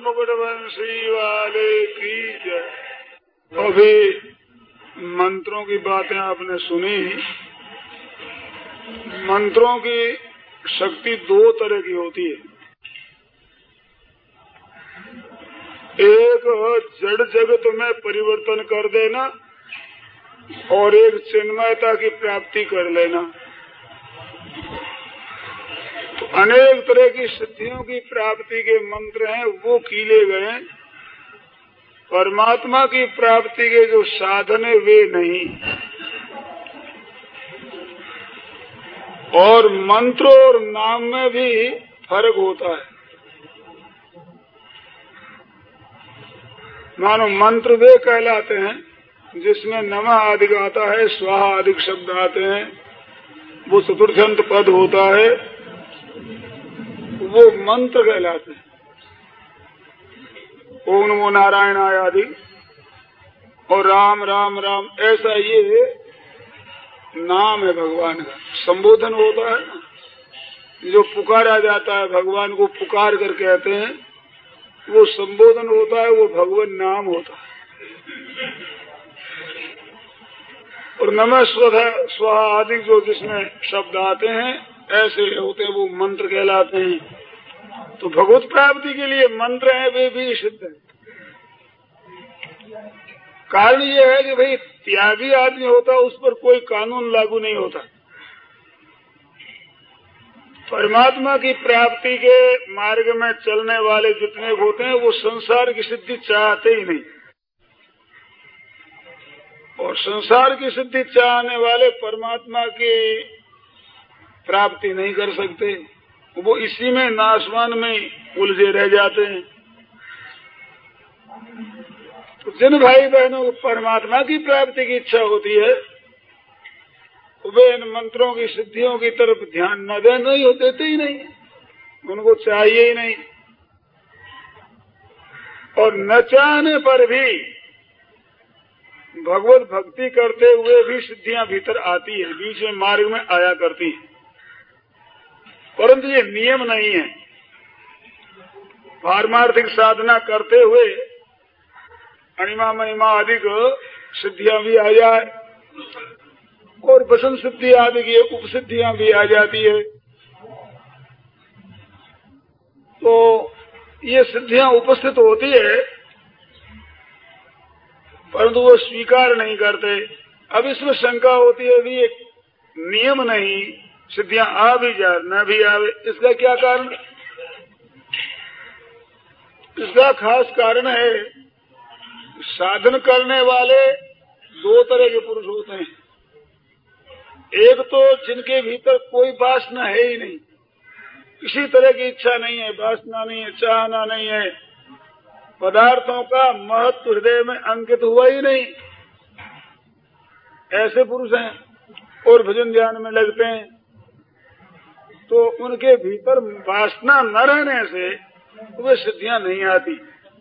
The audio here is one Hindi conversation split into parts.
मुकुटवंशी वाले की जय। अभी मंत्रों की बातें आपने सुनी। मंत्रों की शक्ति दो तरह की होती है। एक जड़ जगत में परिवर्तन कर देना और एक चिन्मयता की प्राप्ति कर लेना। तो अनेक तरह की सिद्धियों की प्राप्ति के मंत्र हैं, वो कीले गए। परमात्मा की प्राप्ति के जो साधन है वे नहीं। और मंत्र और नाम में भी फर्क होता है। मानो मंत्र वे कहलाते हैं जिसमें नमः आदि आता है, स्वाहा आदि शब्द आते हैं, वो चतुर्थ्यंत पद होता है, वो मंत्र कहलाते हैं। ओम नमो नारायणाय आदि और राम राम राम, ऐसा ये नाम है भगवान का। संबोधन होता है ना, जो पुकारा जाता है, भगवान को पुकार कर कहते हैं, वो संबोधन होता है, वो भगवान नाम होता है। और नमः स्वाहा आदि जो जिसमें शब्द आते हैं ऐसे होते हैं, वो मंत्र कहलाते हैं। तो भगवत प्राप्ति के लिए मंत्र हैं, वे भी सिद्ध है। कारण ये है कि भाई त्यागी आदमी होता, उस पर कोई कानून लागू नहीं होता। परमात्मा की प्राप्ति के मार्ग में चलने वाले जितने होते हैं वो संसार की सिद्धि चाहते ही नहीं। और संसार की सिद्धि चाहने वाले परमात्मा की प्राप्ति नहीं कर सकते, वो इसी में नाशवान में उलझे रह जाते हैं। तो जिन भाई बहनों को परमात्मा की प्राप्ति की इच्छा होती है, वे इन मंत्रों की सिद्धियों की तरफ ध्यान न देते ही नहीं, उनको चाहिए ही नहीं। और न चाहने पर भी भगवत भक्ति करते हुए भी सिद्धियां भीतर आती है, बीच में मार्ग में आया करती है, परंतु ये नियम नहीं है। पारमार्थिक साधना करते हुए अणिमा महिमा आदि को सिद्धियां भी आ जाए और वसन सिद्धि आदि की उपसिद्धियां भी आ जाती है, तो ये सिद्धियां उपस्थित होती है, परंतु वो स्वीकार नहीं करते। अब इसमें शंका होती है भी एक नियम नहीं, सिद्धियां आ भी जाए न भी आवे, इसका क्या कारण? इसका खास कारण है, साधन करने वाले दो तरह के पुरुष होते हैं। एक तो जिनके भीतर कोई वासना है ही नहीं, किसी तरह की इच्छा नहीं है, वासना नहीं है, चाहना नहीं है, पदार्थों का महत्व हृदय में अंकित हुआ ही नहीं, ऐसे पुरुष हैं और भजन ध्यान में लगते हैं। तो उनके भीतर वासना न रहने से वे सिद्धियां नहीं आती।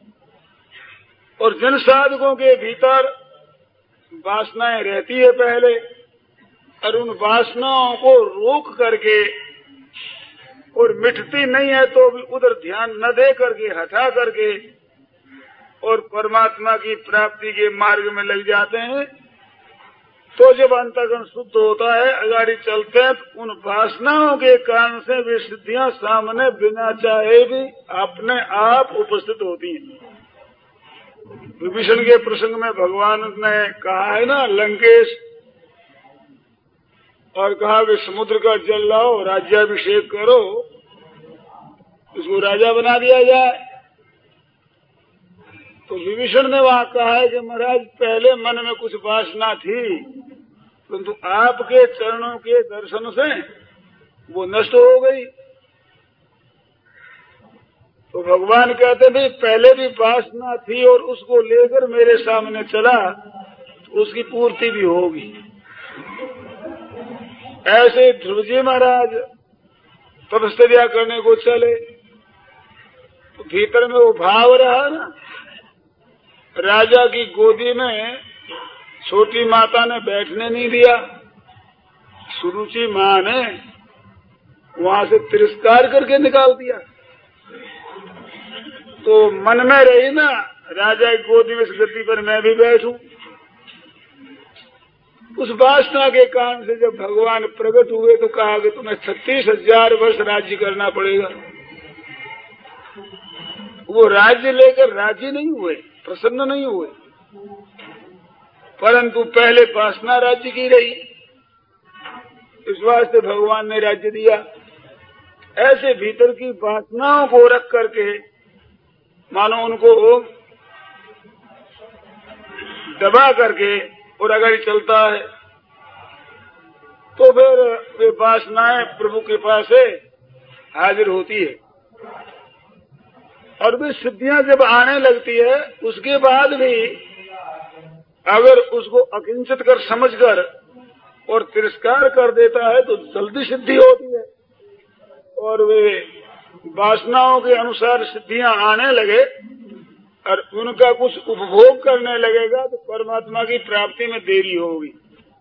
और जिन साधकों के भीतर वासनाएं रहती है पहले, और उन वासनाओं को रोक करके और मिटती नहीं है तो भी उधर ध्यान न दे करके हटा करके और परमात्मा की प्राप्ति के मार्ग में लग जाते हैं, तो जब अंतःकरण शुद्ध होता है, अगाड़ी चलते हैं, तो उन वासनाओं के कारण से वे सिद्धियां सामने बिना चाहे भी अपने आप उपस्थित होती हैं। विभीषण के प्रसंग में भगवान ने कहा है ना, लंकेश, और कहा कि समुद्र का जल लाओ, राज्याभिषेक करो, उसको राजा बना दिया जाए। तो विभीषण ने वहां कहा है कि महाराज पहले मन में कुछ वासना थी, परंतु आपके चरणों के दर्शन से वो नष्ट हो गई। तो भगवान कहते थे पहले भी वासना थी और उसको लेकर मेरे सामने चला तो उसकी पूर्ति भी होगी। ऐसे ध्रुव जी महाराज तपस्या करने को चले, तो भीतर में वो भाव रहा ना, राजा की गोदी में छोटी माता ने बैठने नहीं दिया, सुरुचि मां ने वहां से तिरस्कार करके निकाल दिया। तो मन में रही ना, राजा की गोदी में इस गद्दी पर मैं भी बैठूं। उस वासना के कारण से जब भगवान प्रकट हुए तो कहा कि तुम्हें 36,000 वर्ष राज्य करना पड़ेगा। वो राज्य लेकर राजी नहीं हुए, प्रसन्न नहीं हुए, परंतु पहले वासना राज्य की रही, इस वास्ते भगवान ने राज्य दिया। ऐसे भीतर की वासनाओं को रख करके मानो उनको दबा करके और अगर चलता है तो फिर वे वासनाएं प्रभु के पास से हाजिर होती है और वे सिद्धियां जब आने लगती है उसके बाद भी अगर उसको अकिंचित कर समझकर और तिरस्कार कर देता है तो जल्दी सिद्धि होती है और वे वासनाओं के अनुसार सिद्धियां आने लगे और उनका कुछ उपभोग करने लगेगा तो परमात्मा की प्राप्ति में देरी होगी।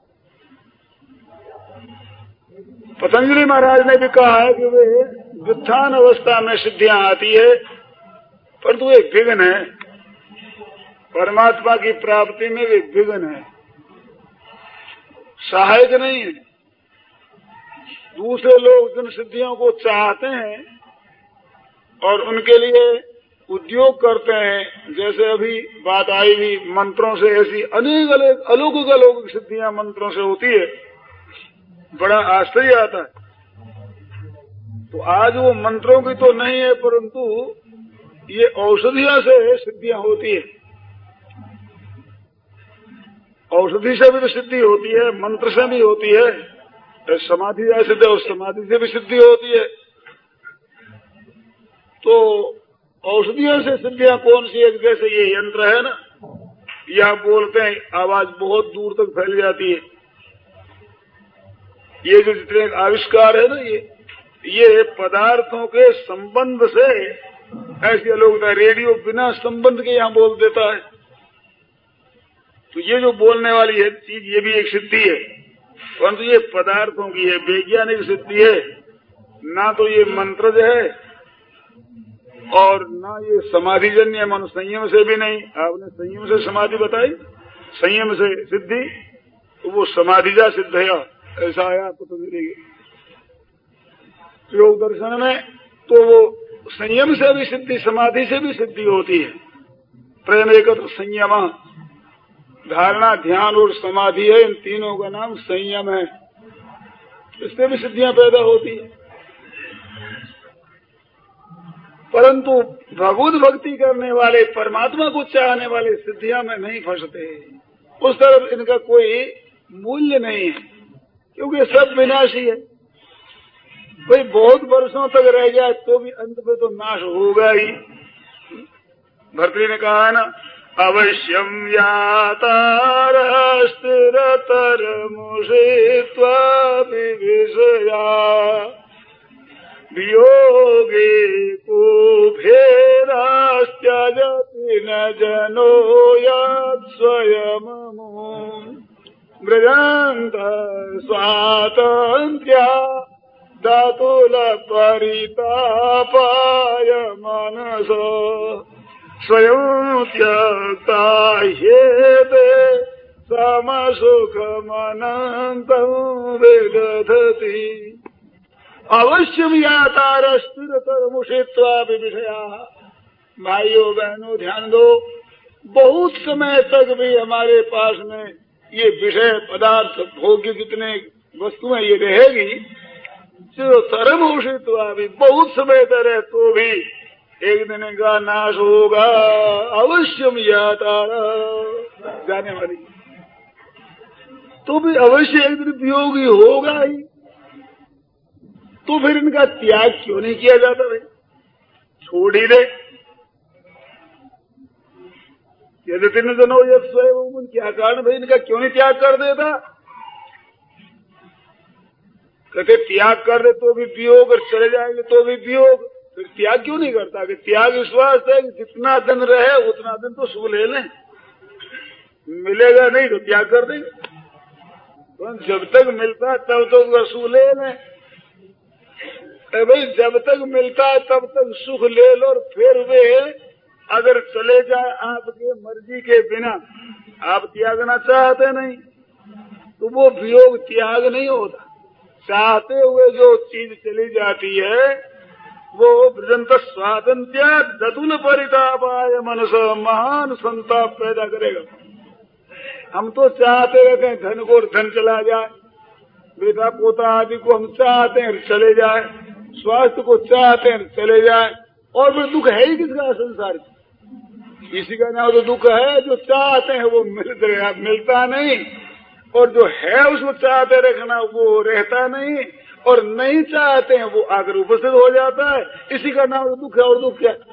पतंजलि महाराज ने भी कहा है कि वे व्युत्थान अवस्था में सिद्धियां आती है परंतु वे विघ्न है, परमात्मा की प्राप्ति में वे विघ्न है, सहायक नहीं है। दूसरे लोग जिन सिद्धियों को चाहते हैं और उनके लिए उद्योग करते हैं, जैसे अभी बात आई भी मंत्रों से, ऐसी अनेक अलौकिक सिद्धियां मंत्रों से होती है, बड़ा आश्चर्य आता है। तो आज वो मंत्रों की तो नहीं है परंतु ये औषधियों से सिद्धियां होती है। औषधि से भी तो सिद्धि होती है, मंत्र से भी होती है, समाधि से सिद्ध और समाधि से भी सिद्धि होती है। तो औषधियों से सिद्धियां कौन सी है? जैसे ये यंत्र है ना, यह बोलते हैं आवाज बहुत दूर तक फैल जाती है। ये जो जितने आविष्कार है ना, ये पदार्थों के संबंध से ऐसे लोग, रेडियो बिना संबंध के यहाँ बोल देता है। तो ये जो बोलने वाली है चीज, ये भी एक सिद्धि है, परंतु ये पदार्थों की है, वैज्ञानिक सिद्धि है। ना तो ये मंत्रज है और ना ये समाधिजन्य, मन संयम से भी नहीं। आपने संयम से समाधि बताई, संयम से सिद्धि, तो वो समाधिजा सिद्ध है, ऐसा आया पतंजलि योग दर्शन में। तो वो संयम से भी सिद्धि, समाधि से भी सिद्धि होती है। प्रेम एकत्र संयम, धारणा, ध्यान और समाधि है, इन तीनों का नाम संयम है। इससे भी सिद्धियां पैदा होती है। परंतु भगवत भक्ति करने वाले, परमात्मा को चाहने वाले सिद्धियां में नहीं फंसते, उस तरफ इनका कोई मूल्य नहीं है, क्योंकि सब विनाशी है। कोई बहुत वर्षों तक रह जाए तो भी अंत में तो नाश होगा ही। भर्तृ ने कहा है ना, अवश्यम यातार स्थिरतर मुषित्वा विविषया वियोगे को भेदास्त्यजति न जनो यत् स्वयममो व्रजन्त स्वातन्त्र्या दातुल परितापाय मनसो स्वयं त्यक्ता ह्येते समसुखमनन्तं विदधति। अवश्यम यातार स्थिरतर मुषित्वा विविषया। भाइयों बहनों ध्यान दो, बहुत समय तक भी हमारे पास में ये विषय पदार्थ भोग्य जितने वस्तुएं ये रहेगी, चिरतरम मुषित्वा भी बहुत समय तक रहे तो भी एक दिन का नाश होगा। अवश्यम यातार, जाने वाली, तो भी अवश्य एक दिन वियोगी होगा ही। तो फिर इनका त्याग क्यों नहीं किया जाता भाई? छोड़ ही दे। यदि तीन जनो यद स्वयं, क्या कारण भाई इनका क्यों नहीं त्याग कर देता? कहते त्याग कर दे तो भी वियोग, और चले जाएंगे तो भी वियोग। फिर त्याग क्यों नहीं करता? कि त्याग विश्वास है कि जितना दिन रहे उतना दिन तो सुख ले लें, मिलेगा नहीं तो त्याग कर देंगे। तो जब तक मिलता तब तो सुख ले लें। भाई जब तक मिलता है तब तक सुख ले लो, और फिर वे अगर चले जाए आपके मर्जी के बिना, आप त्यागना चाहते नहीं, तो वो वियोग त्याग नहीं होता। चाहते हुए जो चीज चली जाती है वो वृजंत स्वातंत्र्य दतुल परितापाय मनस महान संताप पैदा करेगा। हम तो चाहते रहते हैं धन को, धन चला जाए, बेटा पोता आदि को हम चाहते हैं चले जाए, स्वास्थ्य को चाहते हैं चले जाए, और फिर दुख है ही किसका संसार में? किसी का ना तो दुख है, जो चाहते हैं वो मिलता नहीं, और जो है उसको चाहते रखना वो रहता नहीं, और नहीं चाहते हैं वो आकर उपस्थित हो जाता है। इसी का नाम तो दुख है, और दुख क्या?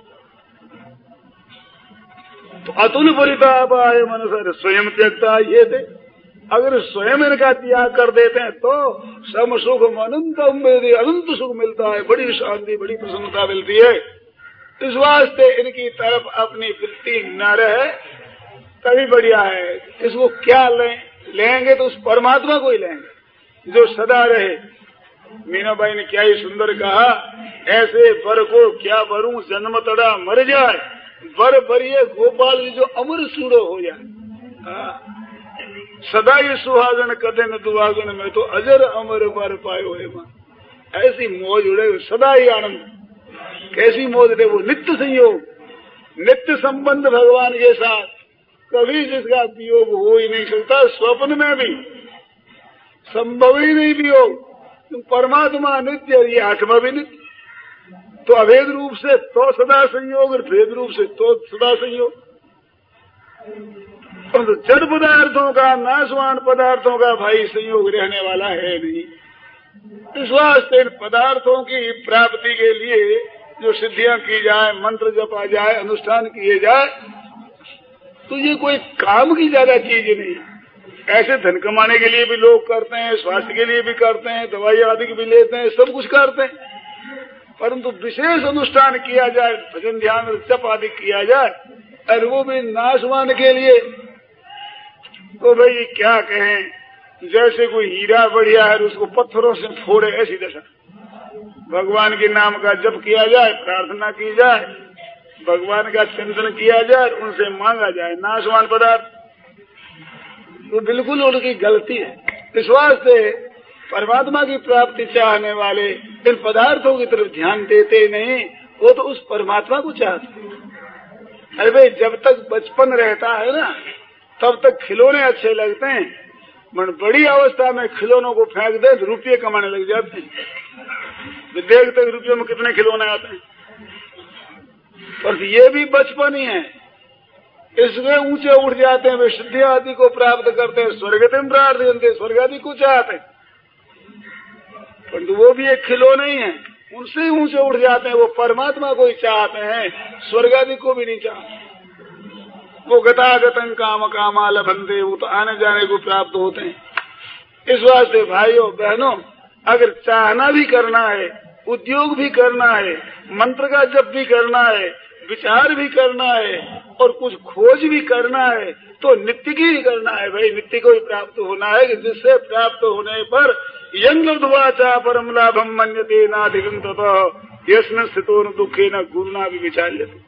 तो अतुल परितापाय मनस स्वयं त्यक्ता ये थे। अगर स्वयं इनका त्याग कर देते हैं तो सम सुख अनंतम अनंत सुख मिलता है, बड़ी शांति, बड़ी प्रसन्नता मिलती है। इस वास्ते इनकी तरफ अपनी वृत्ति न रहे तभी बढ़िया है। इसको क्या लेंगे तो उस परमात्मा को ही लेंगे जो सदा रहे। मीनाबाई ने क्या ही सुंदर कहा, ऐसे वर को क्या वरूं जन्म तड़ा मर जाए, वर भरिए गोपाल जी जो अमर सूड़ो हो जाए। सदा ये सुहागन कदे न दुहागन में तो अजर अमर वर पायो है मां। ऐसी मौज उड़े, सदा ही आनंद। कैसी मौज रहे वो, नित्य संयोग, नित्य संबंध भगवान के साथ, कभी जिसका वियोग हो ही नहीं सकता, स्वप्न में भी संभव ही नहीं वियोग। परमात्मा नित्य, ये आत्मा भी नित्य, तो अभेद रूप से तो सदा संयोग, और भेद रूप से तो सदा संयोग। तो जड़ पदार्थों का, नाशवान पदार्थों का भाई संयोग रहने वाला है नहीं। इस वास्ते इन पदार्थों की प्राप्ति के लिए जो सिद्धियां की जाए, मंत्र जपा जाए, अनुष्ठान किए जाए, तो ये कोई काम की ज्यादा चीज नहीं। ऐसे धन कमाने के लिए भी लोग करते हैं, स्वास्थ्य के लिए भी करते हैं, दवाई आदि भी लेते हैं, सब कुछ करते हैं, परंतु विशेष अनुष्ठान किया जाए, भजन ध्यान जप आदि किया जाए, और वो भी नाशवान के लिए, तो भाई क्या कहें, जैसे कोई हीरा बढ़िया है उसको पत्थरों से फोड़े, ऐसी दशा। भगवान के नाम का जप किया जाए, प्रार्थना की जाए, भगवान का चिंतन किया जाए, उनसे मांगा जाए नाशवान पदार्थ, तो बिल्कुल उनकी गलती है। इस वास्ते परमात्मा की प्राप्ति चाहने वाले इन पदार्थों की तरफ ध्यान देते नहीं, वो तो उस परमात्मा को चाहते। अरे भाई, जब तक बचपन रहता है ना, तब तक खिलौने अच्छे लगते हैं, मन बड़ी अवस्था में खिलौनों को फेंक दे तो रुपये कमाने लग जाते हैं। देखते हैं रुपये में कितने खिलौने आते हैं, पर ये भी बचपन ही है। इसमें ऊंचे उठ जाते हैं, वे सिद्धि आदि को प्राप्त करते हैं, स्वर्गतिम प्रार्थयन्ते, स्वर्ग आदि को चाहते हैं, परंतु वो भी एक खिलौने ही है, उनसे ही ऊंचे उठ जाते हैं। वो परमात्मा को ही चाहते हैं, स्वर्ग आदि को भी नहीं चाहते। वो गतागतं काम कामा लभन्ते, वो तो आने जाने को प्राप्त होते हैं। इस वास्ते भाइयों बहनों, अगर चाहना भी करना है, उद्योग भी करना है, मंत्र का जप भी करना है, विचार भी करना है, और कुछ खोज भी करना है, तो नित्य की ही करना है भाई। नित्य को ही प्राप्त होना है, कि जिससे प्राप्त होने पर यंगवाचा परम लाभम मन्यते नाधिकं ततः यस्मिन् स्थितो न दुःखेन गुरुणा विचार्यते।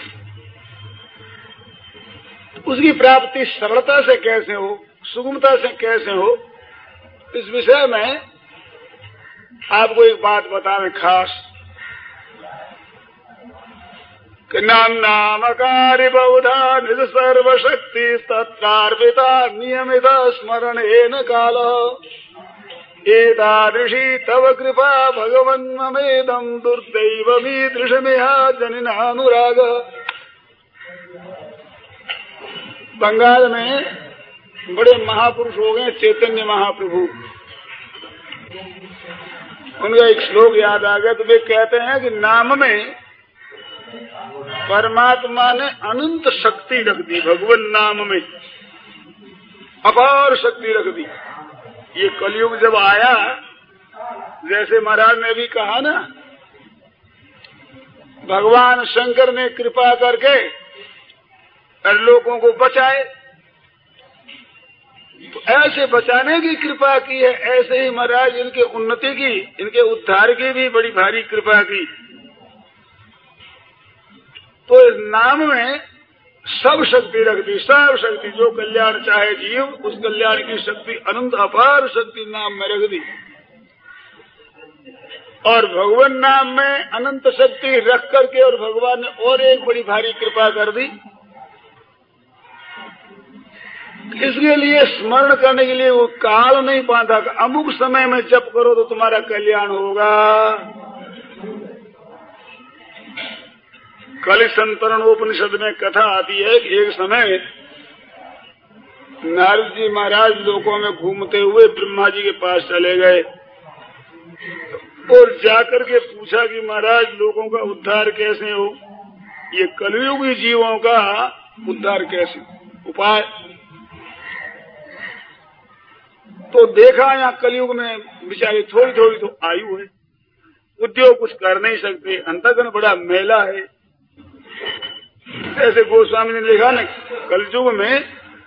उसकी प्राप्ति सरलता से कैसे हो, सुगमता से कैसे हो, इस विषय में आपको एक बात बता रहे खास, कि नामकारी बहुधा निज सर्वशक्ति तत्रार्पिता नियमित स्मरणेन काल एतादृशी तव कृपा भगवन्ममेदं दुर्दैवमीदृशमिह जनिनानुराग। बंगाल में बड़े महापुरुष हो गए चैतन्य महाप्रभु, उनका एक श्लोक याद आ गया, तो वे कहते हैं कि नाम में परमात्मा ने अनंत शक्ति रख दी, भगवान नाम में अपार शक्ति रख दी। ये कलयुग जब आया, जैसे महाराज ने भी कहा ना, भगवान शंकर ने कृपा करके लोगों को बचाए, तो ऐसे बचाने की कृपा की है, ऐसे ही महाराज इनके उन्नति की, इनके उद्धार की भी बड़ी भारी कृपा की। तो इस नाम में सब शक्ति रख दी, सब शक्ति जो कल्याण चाहे जीव, उस कल्याण की शक्ति अनंत अपार शक्ति नाम में रख दी। और भगवान नाम में अनंत शक्ति रख करके और भगवान ने और एक बड़ी भारी कृपा कर दी। इसके लिए स्मरण करने के लिए वो काल नहीं बांधा, अमुक समय में जप करो तो तुम्हारा कल्याण होगा। कलि संतरण उपनिषद में कथा आती है कि एक समय नारद जी महाराज लोकों में घूमते हुए ब्रह्मा जी के पास चले गए और जाकर के पूछा कि महाराज लोगों का उद्धार कैसे हो, ये कलयुगी जीवों का उद्धार कैसे उपाय। तो देखा यहाँ कलयुग में बेचारे थोड़ी थोड़ी तो आयु है, उद्योग कुछ कर नहीं सकते, अंतःकरण बड़ा मेला है। ऐसे गोस्वामी ने लिखा न, कलयुग में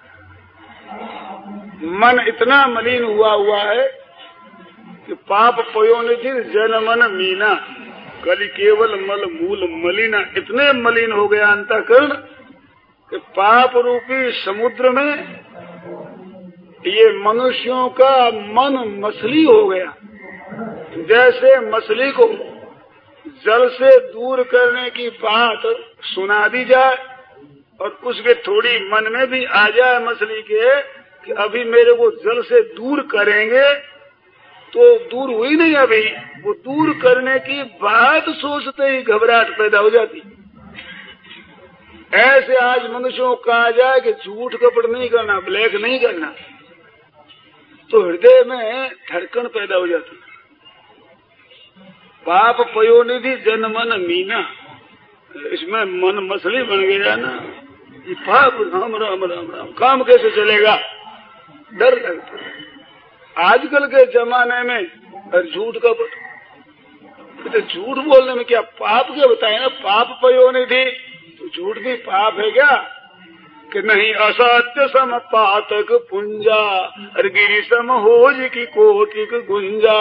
मन इतना मलिन हुआ है कि पाप पयोनिधि जन मन मीना, कलि केवल मल मूल मलिना। इतने मलिन हो गया अंतःकरण कि पाप रूपी समुद्र में ये मनुष्यों का मन मछली हो गया। जैसे मछली को जल से दूर करने की बात सुना दी जाए और उसके थोड़ी मन में भी आ जाए मछली के कि अभी मेरे को जल से दूर करेंगे, तो दूर हुई नहीं, अभी वो दूर करने की बात सोचते ही घबराहट पैदा हो जाती। ऐसे आज मनुष्यों को कहा जाए कि झूठ कपट नहीं करना, ब्लैक नहीं करना, तो हृदय में धड़कन पैदा हो जाती। पाप पयोनिधि जन मन मीना, इसमें मन मछली बन गया ना, ये पाप राम राम राम राम, काम कैसे चलेगा, डर लगता है। आजकल के जमाने में झूठ कपट, तो झूठ बोलने में क्या पाप क्या बताए ना, पाप पयोनिधि, तो झूठ भी पाप है क्या कि नहीं। असत्य सम पातक पुंजा, और गिरी सम होज की कोटिक गुंजा।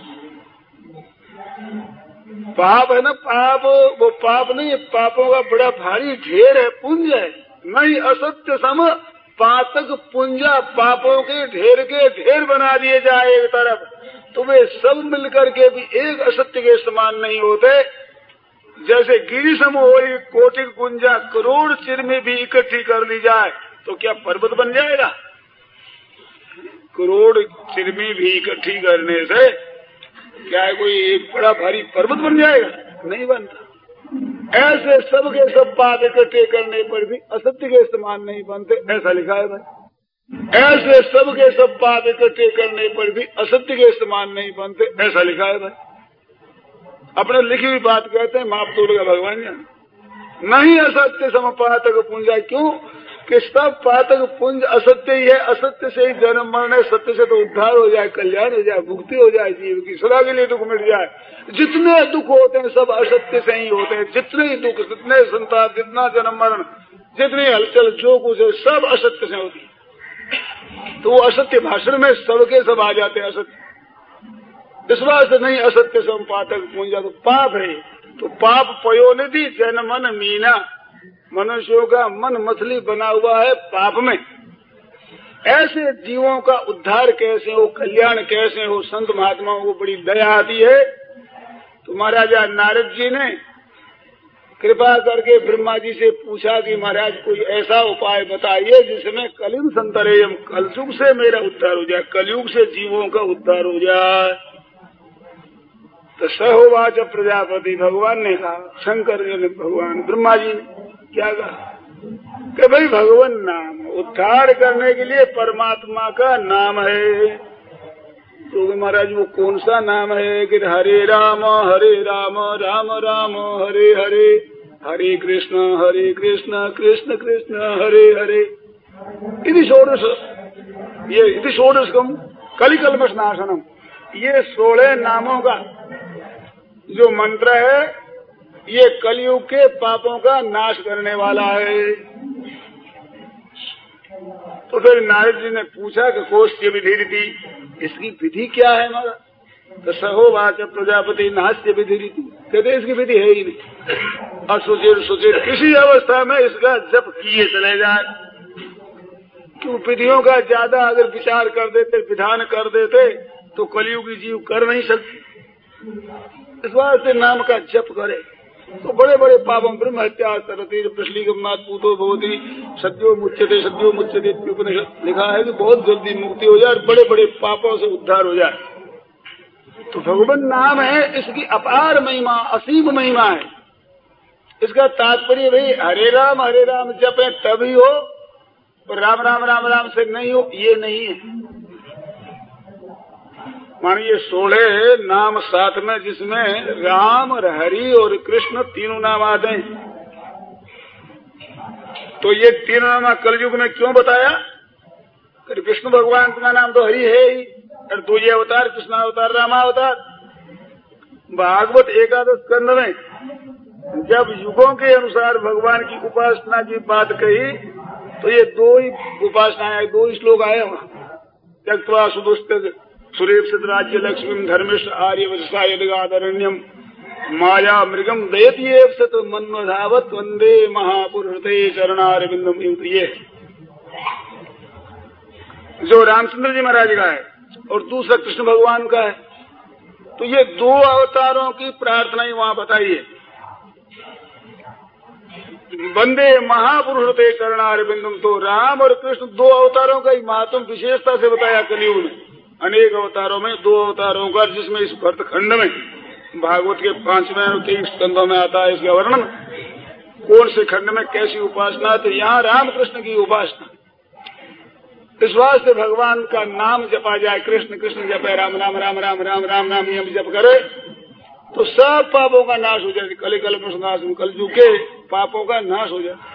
पाप है ना, पाप वो पाप नहीं, पापों का बड़ा भारी ढेर है, पुंज है। नहीं असत्य सम पातक पुंजा, पापों के ढेर बना दिए जाए एक तरफ, तो वे सब मिलकर के भी एक असत्य के समान नहीं होते। जैसे गिरी सम हो कोटि गुंजा, करोड़ चिरमी भी इकट्ठी कर ली जाए तो क्या पर्वत बन जाएगा। करोड़ चिरमी भी इकट्ठी करने से क्या है कोई एक बड़ा भारी पर्वत बन जाएगा, नहीं बनता। ऐसे सब के सब पाप इकट्ठे करने पर भी असत्य के समान नहीं बनते, ऐसा लिखा है भाई। ऐसे सब के सब पाप इकट्ठे करने पर भी असत्य के समान नहीं बनते, ऐसा लिखा है भाई। अपने लिखी हुई बात कहते हैं, माप तोड़ेगा भगवान जान। नहीं असत्य सम पातक पुंजा, क्यों कि सब पातक पुंज असत्य ही है। असत्य से ही जन्म मरण है, सत्य से तो उद्धार हो जाए, कल्याण हो जाए, मुक्ति हो जाए, जीव की सदा के लिए दुख मिट जाए। जितने दुख होते हैं सब असत्य से ही होते हैं। जितने दुख, जितने संताप, जितना जन्म मरण, जितनी हलचल, जो कुछ है सब असत्य से होती है। तो वो असत्य भाषण में सबके सब आ जाते हैं असत्य। इस बात से नहीं असत्य सम पातक पुंजा, तो पाप है। तो पाप पयोनिधि जन मन मीना, मनुष्यों का मन मछली बना हुआ है पाप में। ऐसे जीवों का उद्धार कैसे हो, कल्याण कैसे हो, संत महात्माओं को बड़ी दया आती है। तो महाराजा नारद जी ने कृपा करके ब्रह्मा जी से पूछा कि महाराज कोई ऐसा उपाय बताइए जिसमें कलिन संतरेयम, कलयुग से मेरा उद्धार हो जाए, कलयुग से जीवों का उद्धार हो जाए। तो सहोवाच प्रजापति, भगवान ने कहा, शंकर जी ने, भगवान ब्रह्मा जी ने क्या कहा कि भाई भगवान नाम उद्धार करने के लिए परमात्मा का नाम है। तो महाराज वो कौन सा नाम है कि हरे राम राम राम हरे हरे, हरे कृष्ण कृष्ण कृष्ण हरे हरे। इति षोडश, ये इति षोडशकम कलिकल्मषनाशनम, ये 16 नामों का जो मंत्र है ये कलयुग के पापों का नाश करने वाला है। तो फिर नारद जी ने पूछा कि कोष्ठ विधि थी, इसकी विधि क्या है महाराज, तो सहोवाच प्रजापति नास्य विधि रीति, कहते इसकी विधि है ही नहीं। असुचिर सुचिर किसी अवस्था में इसका जप किए चले जाए, क्यों विधियों का ज्यादा अगर विचार कर देते, विधान कर देते तो कलियुगी जीव कर नहीं सकती। इस बात से नाम का जप करे तो बड़े बड़े पापों, ब्रह्म हत्या सरती प्रश्लिगमात पूतो भवति सद्यो मुच्यते उपनिषद लिखा है कि बहुत जल्दी मुक्ति हो जाए, बड़े बड़े पापों से उद्धार हो जाए। तो भगवान नाम है, इसकी अपार महिमा, असीम महिमा है। इसका तात्पर्य भाई हरे राम जपे तभी हो, और राम राम राम राम से नहीं हो, ये नहीं है। मानिए 16 नाम साथ में, जिसमें राम और हरि और कृष्ण तीनों नाम आते हैं। तो ये तीनों नाम कलयुग में क्यों बताया? कृष्ण भगवान का नाम तो हरि है ही, और 2 अवतार, कृष्णावतार रामावतार। भागवत 11 स्कंध में जब युगों के अनुसार भगवान की उपासना की बात कही तो ये 2 ही उपासनाएं, 2 ही श्लोक आए वहाँ। त्यक्त्वा सुदुष्ट सुरेप्सित राज्य लक्ष्मी धर्मिष्ठ आर्य वत्सायदगादरण्यम माया मृगम दयतीयेप्सित मन्वधावत वंदे महापुरुषते चरणारविंदम। ये जो रामचंद्र जी महाराज का है और दूसरा कृष्ण भगवान का है। तो ये 2 अवतारों की प्रार्थना ही वहाँ बताइए। वंदे महापुरुषते चरणारविंदम, तो राम और कृष्ण 2 अवतारों का ही महत्व विशेषता से बताया कलियुग में। अनेक अवतारों में 2 अवतारों का, जिसमें इस भरतखंड में भागवत के 5वें और 23 स्कंधों में आता है इसका वर्णन। कौन से खंड में कैसी उपासना, तो यहाँ राम कृष्ण की उपासना। इस वास्ते भगवान का नाम जपा जाए, कृष्ण कृष्ण जपे, राम राम राम राम राम राम नाम यम जप करे तो सब पापों का नाश हो जाए। कलयुग के पापों का नाश हो जाए।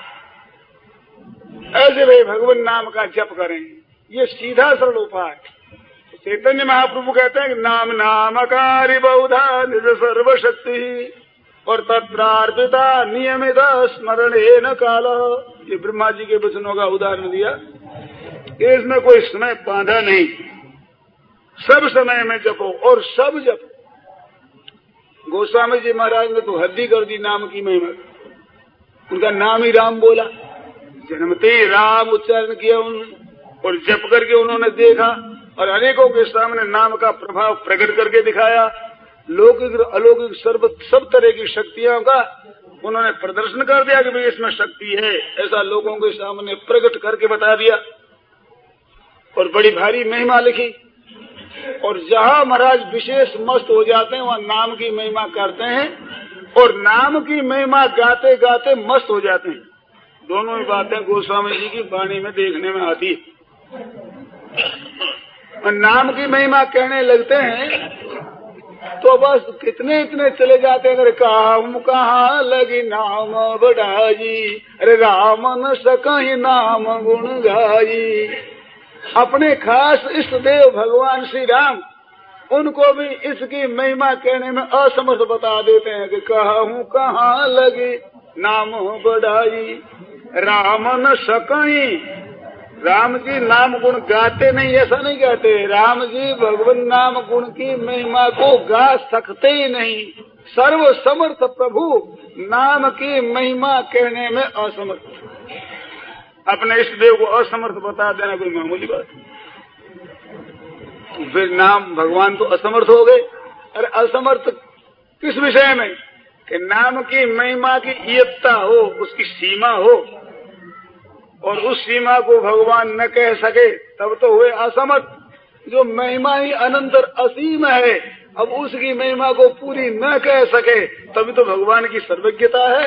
ऐसे भाई भगवान नाम का जप करें, ये सीधा सरल उपाय। चैतन्य महाप्रभु कहते हैं कि नाम नामकारी बहुधा निज सर्वशक्ति और तत्रार्पिता नियमित स्मरणेन काल। ये ब्रह्मा जी के वचनों का उदाहरण दिया। इसमें कोई समय बांधा नहीं, सब समय में जपो और सब जपो। गोस्वामी जी महाराज ने तो हद ही कर दी नाम की महिमा। उनका नाम ही राम बोला, जन्मते ही राम उच्चारण किया उन्होंने, और जप करके उन्होंने देखा और अनेकों के सामने नाम का प्रभाव प्रकट करके दिखाया। लौकिक अलौकिक सब तरह की शक्तियों का उन्होंने प्रदर्शन कर दिया कि भाई इसमें शक्ति है, ऐसा लोगों के सामने प्रकट करके बता दिया और बड़ी भारी महिमा लिखी। और जहाँ महाराज विशेष मस्त हो जाते हैं वहाँ नाम की महिमा करते हैं, और नाम की महिमा गाते गाते मस्त हो जाते हैं। दोनों ही बातें गोस्वामी जी की वाणी में देखने में आती है। और नाम की महिमा कहने लगते हैं तो बस कितने इतने चले जाते हैं। अगर कहाँ लगी नाम बढ़ाई, अरे राम न सकहि नाम गुण गाई। अपने खास इष्ट देव भगवान श्री राम, उनको भी इसकी महिमा कहने में असमर्थ बता देते हैं कि कहाँ लगी नाम बढ़ाई, राम न सकहि। राम जी नाम गुण गाते नहीं, ऐसा नहीं कहते। राम जी भगवान नाम गुण की महिमा को गा सकते ही नहीं। सर्व समर्थ प्रभु नाम की महिमा कहने में असमर्थ। अपने इष्ट देव को असमर्थ बता देना कोई मामूली बात। फिर नाम भगवान तो असमर्थ हो गए। अरे असमर्थ किस विषय में? कि नाम की महिमा की इयत्ता हो, उसकी सीमा हो, और उस सीमा को भगवान न कह सके तब तो हुए असमर्थ। जो महिमा ही अनंतर असीम है, अब उसकी महिमा को पूरी न कह सके तभी तो भगवान की सर्वज्ञता है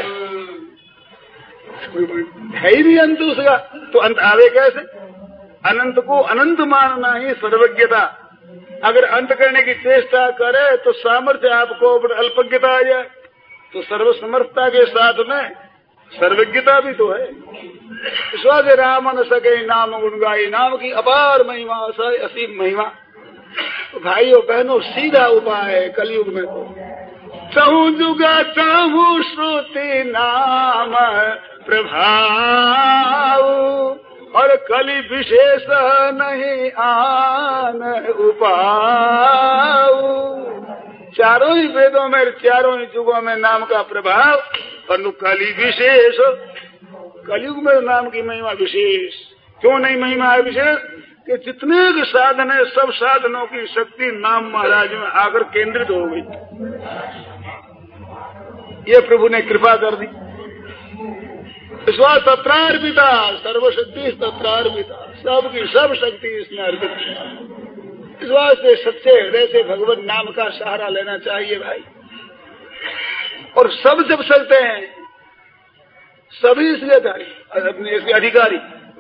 ही नहीं अंत उसका। तो अंत आवे कैसे? अनंत को अनंत मानना ही सर्वज्ञता। अगर अंत करने की चेष्टा करे तो सामर्थ्य आपको अल्पज्ञता आ जाए। तो सर्वसमर्थता के साथ में सर्वज्ञता भी तो है। विश्वास राम न सके नाम गुण गाई, नाम की अपार महिमा, असीम महिमा। तो भाइयों बहनों सीधा उपाय है कलयुग में। तो चहु जुगा चहु श्रुति नाम प्रभाव, और कलि विशेष नहीं आन उपाऊ। चारों ही वेदों में, चारों ही युगों में नाम का प्रभाव, परंतु कलि विशेष, कलयुग में नाम की महिमा विशेष। क्यों नहीं महिमा है विशेष? कि जितने भी साधन है, सब साधनों की शक्ति नाम महाराज में आकर केंद्रित हो गई। ये प्रभु ने कृपा कर दी। तत्रार्पिता सर्वशक्ति तत्रार्पिता, सबकी सब शक्ति इसमें अर्पित है। इस वास्ते सच्चे हृदय से भगवत नाम का सहारा लेना चाहिए भाई। और सब जब सकते हैं, सभी इसलिए अपने इसके अधिकारी।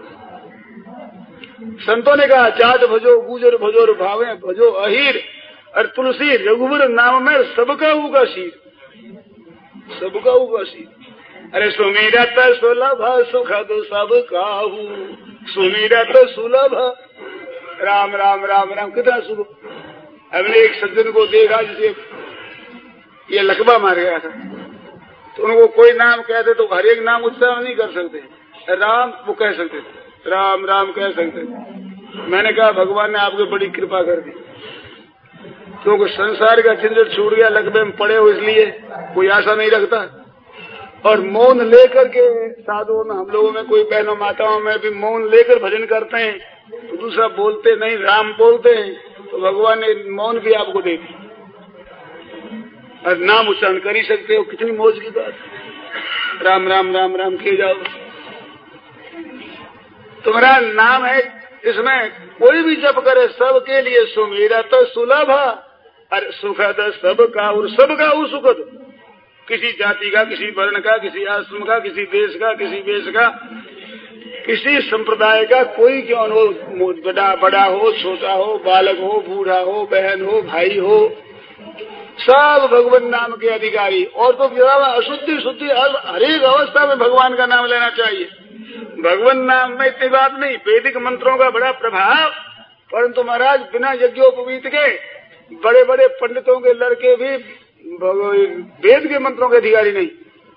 संतों ने कहा चाट भजो गुजर भजो भावे भजो अहीर, और तुलसी रघुवर नाम में सबका उगा शीर, सबका उगा शीर। अरे सुमिरत सुलभ सुखद सब काहू, सुमिरत सुलभ, राम राम राम राम कितना सुलभ। हमने एक सज्जन को देखा जिसे ये लकवा मार गया था, तो उनको कोई नाम कहते तो हर एक नाम उच्चारण नहीं कर सकते। राम वो कह सकते थे, राम राम कह सकते थे। मैंने कहा भगवान ने आपकी बड़ी कृपा कर दी, क्योंकि संसार का झंझट छूट गया, लकबे में पड़े हो इसलिए कोई आशा नहीं रखता। और मौन लेकर के साधुओं में, हम लोगों में कोई बहनों माताओं में भी मौन लेकर भजन करते हैं, तो दूसरा बोलते नहीं, राम बोलते हैं, तो भगवान ने मौन भी आपको दे दी और नाम उच्चारण कर ही सकते हो। कितनी मौज की बात, राम राम राम राम किए जाओ। तुम्हारा नाम है, इसमें कोई भी जप करे सबके लिए सुमिरत सुलभ और सुखद सबका, और सबका वो सुखद। किसी जाति का, किसी वर्ण का, किसी आश्रम का, किसी देश का, किसी वेश का, किसी संप्रदाय का, कोई क्यों हो, बड़ा हो, छोटा हो, बालक हो, बूढ़ा हो, बहन हो, भाई हो, सब भगवान नाम के अधिकारी। और तो अशुद्धि शुद्धि हर एक अवस्था में भगवान का नाम लेना चाहिए। भगवान नाम में इतनी बात नहीं, वैदिक मंत्रों का बड़ा प्रभाव, परंतु महाराज बिना यज्ञोपवीत के बड़े बड़े पंडितों के लड़के भी वेद के मंत्रों के अधिकारी नहीं,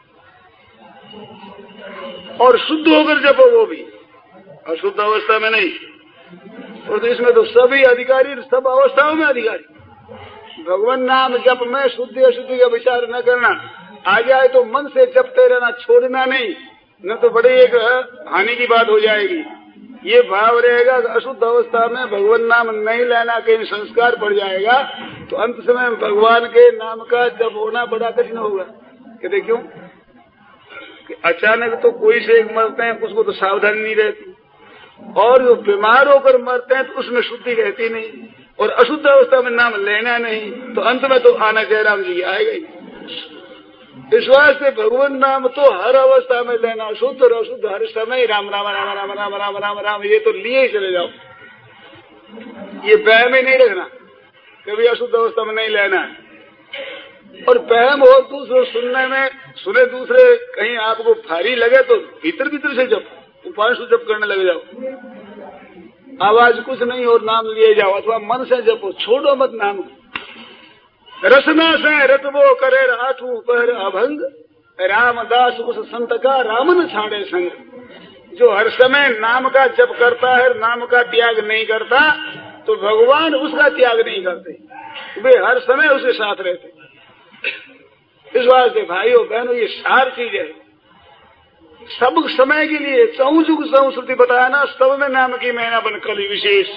और शुद्ध होकर जपो वो भी, अशुद्ध अवस्था में नहीं। और तो इसमें तो सभी अधिकारी, सब अवस्थाओं में अधिकारी। भगवान नाम जप में शुद्धि अशुद्धि का विचार न करना, आ जाए तो मन से जपते रहना, छोड़ना नहीं, न तो बड़ी एक हानि की बात हो जाएगी। ये भाव रहेगा कि अशुद्ध अवस्था में भगवान नाम नहीं लेना, कहीं संस्कार पड़ जाएगा, तो अंत समय भगवान के नाम का जप होना बड़ा कठिन होगा। कहते क्यों? कि अचानक तो कोई से एक मरते हैं, उसको तो सावधानी नहीं रहती, और जो बीमार होकर मरते हैं तो उसमें शुद्धि रहती नहीं, और अशुद्ध अवस्था में नाम लेना नहीं, तो अंत में तो आना जयराम जी आएगा ही। इस वास्ते भगवान नाम तो हर अवस्था में लेना, शुद्ध और अशुद्ध हर समय राम राम राम राम राम राम राम राम, ये तो लिए ही चले जाओ। ये बहम ही नहीं रखना, कभी अशुद्ध अवस्था में नहीं लेना। और बहम हो दूसरे सुनने में, सुने दूसरे, कहीं आपको भारी लगे तो भीतर भीतर से जब उपांशु जप करने लगे जाओ, आवाज कुछ नहीं और नाम लिए जाओ, अथवा मन से जपो, छोड़ो मत नाम। रसना से रतबो करे आठू पहर अभंग, रामदास उस संत का रामन छाड़े संग। जो हर समय नाम का जप करता है, नाम का त्याग नहीं करता, तो भगवान उसका त्याग नहीं करते, वे हर समय उसके साथ रहते। इस वास्ते भाइयों बहनों, ये सार चीज है, सब समय के लिए चौजुग संस्कृति बताया ना, सब में नाम की महिमा बन कली विशेष।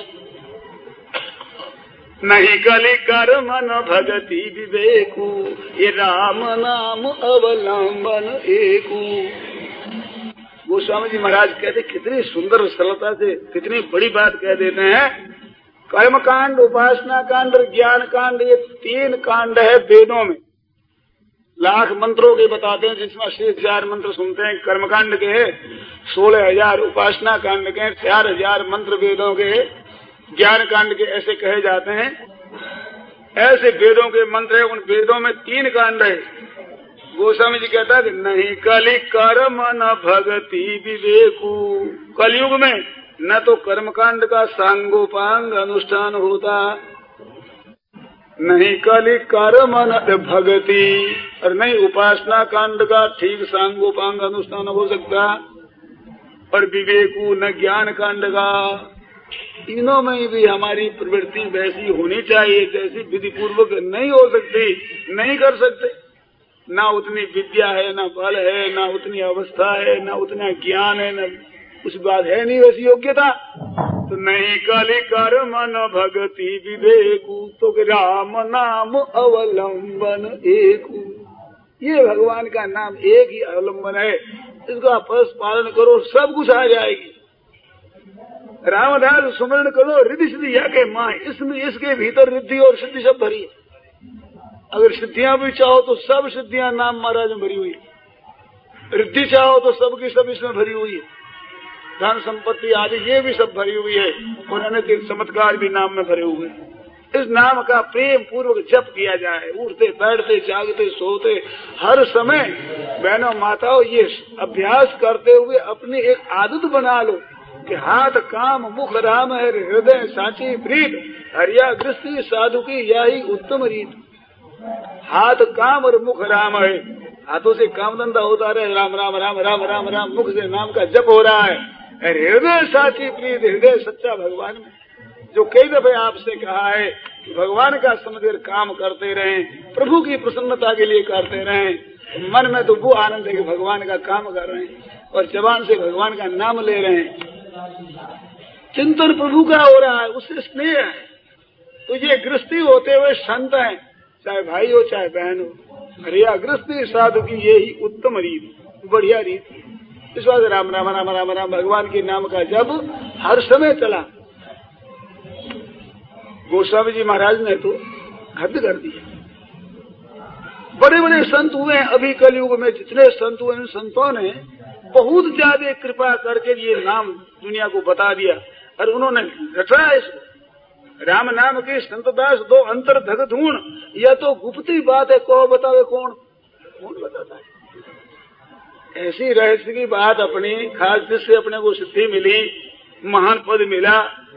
नहीं कली कर मन भगति विवेकु, ये राम नाम अवलंबन एकू। गोस्वामी जी महाराज कहते, कितनी सुंदर सरलता से कितनी बड़ी बात कह देते हैं। कर्म कांड, उपासना कांड और ज्ञान कांड, ये 3 कांड है वेदों में। लाख मंत्रों के बताते हैं, जिसमें 80,000 मंत्र सुनते हैं कर्मकांड के, 16,000 उपासना कांड के, 4,000 मंत्र वेदों के, ज्ञान कांड के ऐसे कहे जाते हैं। ऐसे वेदों के मंत्र है, उन वेदों में 3 कांड है। गोस्वामी जी कहता है कि नहीं कलि कर्म न भगति विवेकु। कलयुग में न तो कर्मकांड का सांगोपांग अनुष्ठान होता, नहीं कलि कर्म न भगति, और नहीं उपासना कांड का ठीक सांगोपांग अनुष्ठान हो सकता। और विवेकू न ज्ञान कांड का। तीनों में भी हमारी प्रवृत्ति वैसी होनी चाहिए जैसी विधि पूर्वक नहीं हो सकती, नहीं कर सकते। ना उतनी विद्या है, ना बल है, ना उतनी अवस्था है, ना उतना ज्ञान है, ना कुछ बात है नहीं वैसी योग्यता। तो नहीं कलि कर्म न भगति विवेकू तो राम नाम अवलंबन एकू। ये भगवान का नाम एक ही अवलंबन है, इसका बस पालन करो सब कुछ आ जाएगी। रामदास सुमरण करो रिद्धि सिद्धि के माँ, इसमें इसके भीतर रिद्धि और सिद्धि सब भरी है। अगर सिद्धियां भी चाहो तो सब सिद्धियां नाम महाराज में भरी हुई है। रिद्धि चाहो तो सबकी सब इसमें भरी हुई है। धन संपत्ति आदि ये भी सब भरी हुई है और अन्य चमत्कार भी नाम में भरे हुए हैं। इस नाम का प्रेम पूर्वक जप किया जाए, उठते बैठते जागते सोते हर समय। बहनों माताओं, ये अभ्यास करते हुए अपनी एक आदत बना लो कि हाथ काम मुख राम है, हृदय साची प्रीत, हरिया दृष्टि साधु की यही उत्तम रीत। हाथ काम और मुख राम है, हाथों से काम धंधा होता रहे, राम राम राम राम राम राम, मुख से नाम का जप हो रहा है। हृदय साची प्रीत, हृदय सच्चा भगवान में। जो कई दफे आपसे कहा है कि भगवान का समझकर काम करते रहें, प्रभु की प्रसन्नता के लिए करते रहें। मन में तो वो आनंद है कि भगवान का काम कर रहे हैं और जबान से भगवान का नाम ले रहे हैं। चिंतन प्रभु का हो रहा है, उससे स्नेह है। तो ये गृहस्थी होते हुए संत हैं, चाहे भाई हो चाहे बहन हो। हरिया गृहस्थी साधु की यही उत्तम रीत, बढ़िया रीत। इस बात राम राम राम राम राम भगवान के नाम का जब हर समय चला। गोस्वामी जी महाराज ने तो हद कर दिया। बड़े बड़े संत हुए हैं अभी कलयुग में, जितने संत हुए, संतों ने बहुत ज्यादा कृपा करके ये नाम दुनिया को बता दिया और उन्होंने रचा इसको। राम नाम की संतदास दो अंतर धग धूण, यह तो गुप्ती बात है, को बतावे कौन बताता है। ऐसी रहस्य की बात अपनी खास जिससे अपने को सिद्धि मिली, महान पद मिला,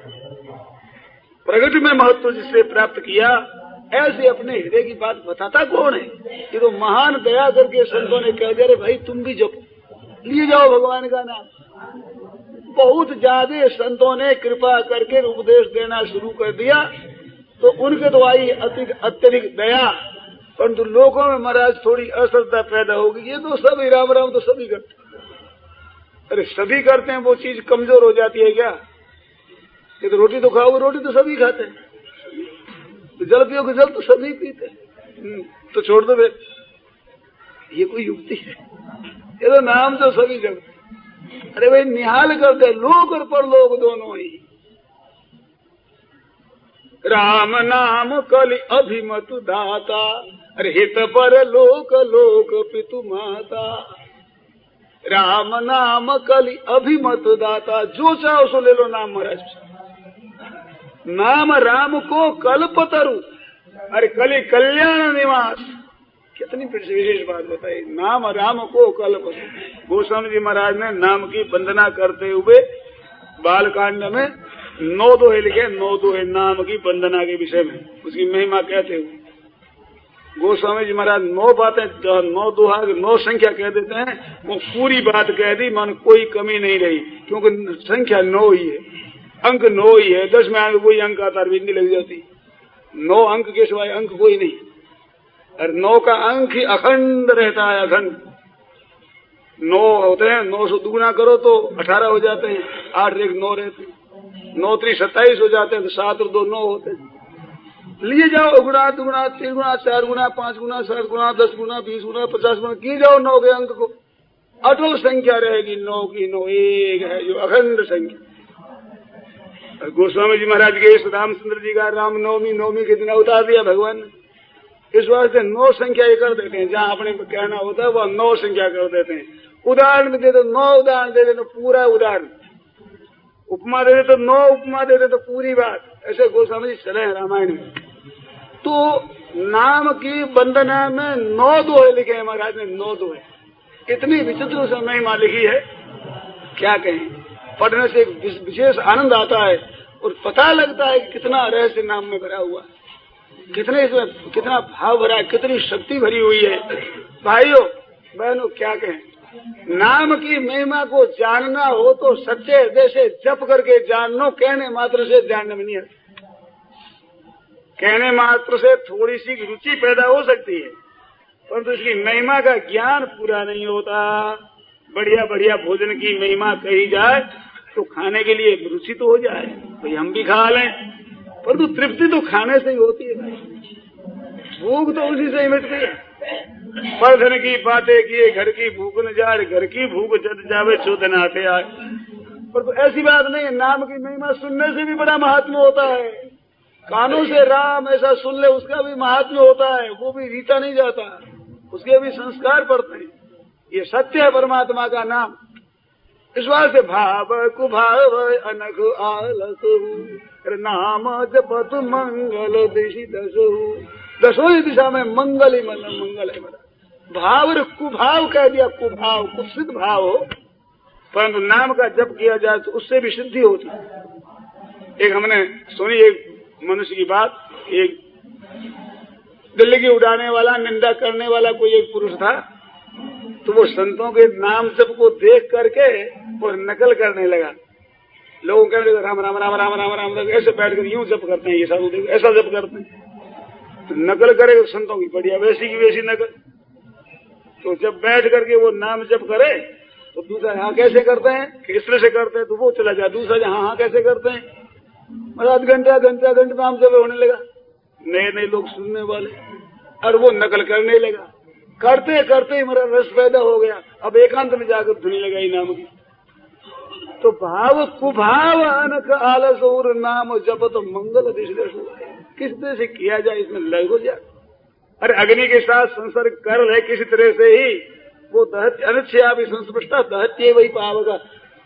प्रगट में महत्व जिससे प्राप्त किया, ऐसे अपने हृदय की बात बताता कौन है। ये तो महान दया करके संतों ने कह दिया, भाई तुम भी जप लिए जाओ भगवान का नाम। बहुत ज्यादा संतों ने कृपा करके उपदेश देना शुरू कर दिया, तो उनके तो आई अत्यधिक दया, परंतु लोगों में महाराज थोड़ी अश्रद्धा पैदा होगी। ये तो सभी राम राम तो सभी करते, अरे सभी करते हैं, वो चीज कमजोर हो जाती है क्या? ये तो रोटी तो खाओगे, रोटी तो सभी खाते हैं, तो जल पियोगे, जल तो सभी पीते हैं, तो छोड़ दो फिर। ये कोई युक्ति है? ये तो नाम तो सभी जब, अरे भाई निहाल करते लोक और परलोक दोनों ही। राम नाम कलि अभिमत दाता, अरे हित पर लोक लोक पितु माता। राम नाम कलि अभिमत दाता, जो चाहो सो ले लो नाम महाराज। नाम राम को कल्पतरु, अरे कलि कल्याण निवास। कितनी विशेष बात बताई, नाम राम को कल्प। गोस्वामी जी महाराज ने नाम की वंदना करते हुए बालकांड में 9 दोहे लिखे, 9 दोहे नाम की वंदना के विषय में, उसकी महिमा कहते हुए। गोस्वामी जी महाराज 9 बातें, 9 दोहा 9 संख्या कह देते हैं, वो पूरी बात कह दी, मन कोई कमी नहीं रही, क्योंकि संख्या 9 ही है, अंक 9 ही है। 10 में आगे कोई अंक आता बिंदी लग जाती, 9 अंक के सिवाय अंक कोई नहीं। और 9 का अंक ही अखंड रहता है, अखंड। 9 होते हैं, 9 से दुगुना करो तो 18 हो जाते हैं, 8 एक 9 रहते हैं, 9 3 27 हो जाते हैं, तो 7 और 2 9 होते हैं। लिए जाओ गुणा दुगुना 3 गुना 4 गुना 5 गुना 7 गुना 10 गुना 20 गुना 50 गुना किए जाओ 9 के अंक को, अटल संख्या रहेगी 9 की 9 एक है जो अखंड संख्या। गोस्वामी जी महाराज के इस रामचंद्र जी का रामनवमी, नवमी के दिन उतार दिया भगवान ने। इस वास्ते 9 संख्या ये कर देते हैं, जहाँ अपने कहना होता है वह 9 संख्या कर देते हैं। उदाहरण भी दे दो, 9 उदाहरण दे दे तो पूरा उदाहरण, उपमा दे दे तो 9 उपमा दे दे तो पूरी बात। ऐसे गोस्वामी जी चले हैं रामायण में। तो नाम की वंदना में 9 दोहे लिखे हैं महाराज ने, 9 दोहे। इतनी विचित्र से महिमा लिखी है, क्या कहें। पढ़ने से एक विशेष आनंद आता है और पता लगता है कि कितना रहस्य नाम में भरा हुआ, कितने इसमें कितना भाव भरा है, कितनी शक्ति भरी हुई है। भाइयों बहनों क्या कहें, नाम की महिमा को जानना हो तो सच्चे हृदय से जप करके जानना, कहने मात्र से जानने में नहीं आता। कहने मात्र से थोड़ी सी रुचि पैदा हो सकती है, परंतु इसकी महिमा का ज्ञान पूरा नहीं होता। बढ़िया बढ़िया भोजन की महिमा कही जाए तो खाने के लिए रुचि तो हो जाए, तो हम भी खा लें, परंतु तृप्ति तो खाने से ही होती है। भूख तो उसी से ही मिटती है। परधन की बातें किए घर की भूख न जाए, घर की भूख जद जावे चौथ नाते आए। पर तो ऐसी बात नहीं है, नाम की महिमा सुनने से भी बड़ा महात्मा होता है। कानों से राम ऐसा सुन ले, उसका भी महात्मा होता है, वो भी रीता नहीं जाता, उसके भी संस्कार पड़ते हैं। ये सत्य है परमात्मा का नाम। इस वास्ते भाव कुभाव अनख आलस नाम जपत मंगल दिशि दसो। दसों ही दिशा में मंगल ही मंगल है। भाव कुभाव कह दिया, कुभाव कुत्सित भाव हो, परंतु नाम का जप किया जाए तो उससे भी सिद्धि होती है। एक हमने सुनी एक मनुष्य की बात, एक दिल्ली की उड़ाने वाला, निंदा करने वाला कोई एक पुरुष था, तो वो संतों के नाम जप को देख करके और नकल करने लगा। लोगों कहने लगे राम राम राम राम राम राम, ऐसे बैठ कर यूं जप करते हैं ये साधु, ऐसा जप करते हैं। तो नकल करे संतों की बढ़िया, वैसी की वैसी नकल। तो जब बैठ करके वो नाम जप करे तो दूसरा हाँ कैसे करते हैं, किस तरह से करते हैं, तो वो चला जाए, दूसरा हाँ कैसे करते हैं, मतलब घंटा नाम जप होने लगा। नए नए लोग सुनने वाले, और वो नकल करने लगा। करते करते ही मेरा रस पैदा हो गया। अब एकांत में जाकर धुनी लगाई नाम की। तो भाव कुभाव अनक आलस और नाम जप तो मंगल दिश दसो। किस तरह से किया जाए, इसमें लग हो जाए। अरे अग्नि के साथ संसर्ग कर ले किसी तरह से ही, वो दहत्य अनुच्छया भी संस्पृष्टा दहत्य वही पावगा।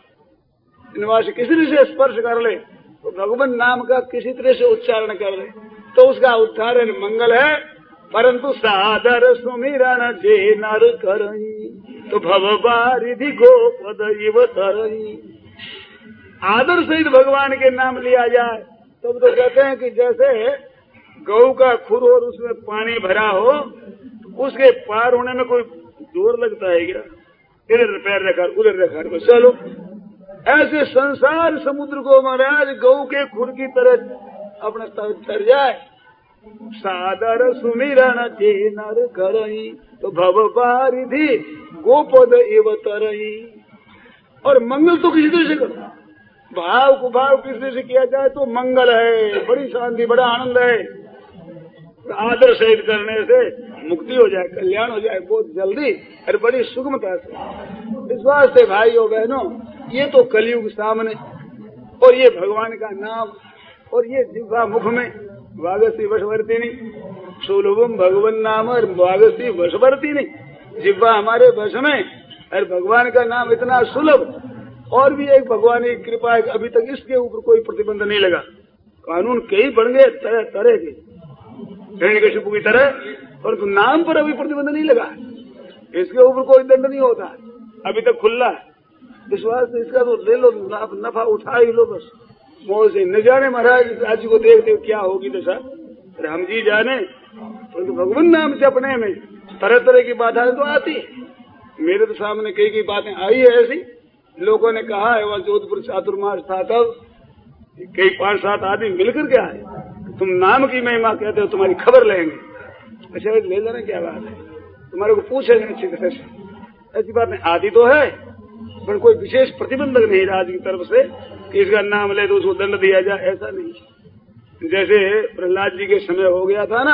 निवास किसी तरह से स्पर्श कर ले तो भगवान नाम का किसी तरह से उच्चारण कर ले तो उसका उद्धारण मंगल है। परंतु सादर सुमिरन जे नर करई तो भव बारिधि गोपद इव तरई। आदर सहित भगवान के नाम लिया जाए तब तो कहते हैं कि जैसे गऊ का खुर और उसमें पानी भरा हो, उसके पार होने में कोई जोर लगता है क्या? इधर पैर रखा उधर रखा, बस चलो। ऐसे संसार समुद्र को महाराज गऊ के खुर की तरह अपना तर जाए। सादर सुमिरन जे नर करई तो भव बारिधि गोपद इव तरई। और मंगल तो किसी तरह से करो, भाव को भाव किस तरह से किया जाए तो मंगल है, बड़ी शांति, बड़ा आनंद है। आदर सहित करने से मुक्ति हो जाए, कल्याण हो जाए बहुत जल्दी और बड़ी सुगमता से। इस वास्ते भाइयों बहनों, ये तो कलयुग सामने, और ये भगवान का नाम, और ये जिह्वा मुख में वागसी वशवर्तिनी सुलभम भगवान नाम और वागसी वशवर्तिनी। जिह्वा हमारे वश में और भगवान का नाम इतना सुलभ। और भी एक भगवान की कृपा है, अभी तक इसके ऊपर कोई प्रतिबंध नहीं लगा। कानून कई बन गए तरह तरह के, हिरण्यकशिपु की तरह, परंतु नाम पर अभी प्रतिबंध नहीं लगा। इसके ऊपर कोई दंड नहीं होता, अभी तक खुला है। विश्वास से इसका तो ले लो, नफा उठा ही लो बस मोह से। न जाने महाराज राज्य को देखते क्या होगी दशा, हम जी जाने। परंतु भगवान नाम जपने में तरह तरह की बाधाएं तो आती है। मेरे तो सामने कई बातें आई है ऐसी। लोगों ने कहा है वहाँ जोधपुर चातुर्मास था, तब कई 5-7 आदमी मिलकर के आए, तुम नाम की महिमा कहते हो, तुम्हारी खबर लेंगे। अच्छा ले लेना, क्या बात है, तुम्हारे को पूछेंगे अच्छी तरह से। ऐसी बातें आती तो है, पर कोई विशेष प्रतिबंधक नहीं राज की तरफ से कि इसका नाम ले तो उसको दंड दिया जाए, ऐसा नहीं। जैसे प्रहलाद जी के समय हो गया था ना,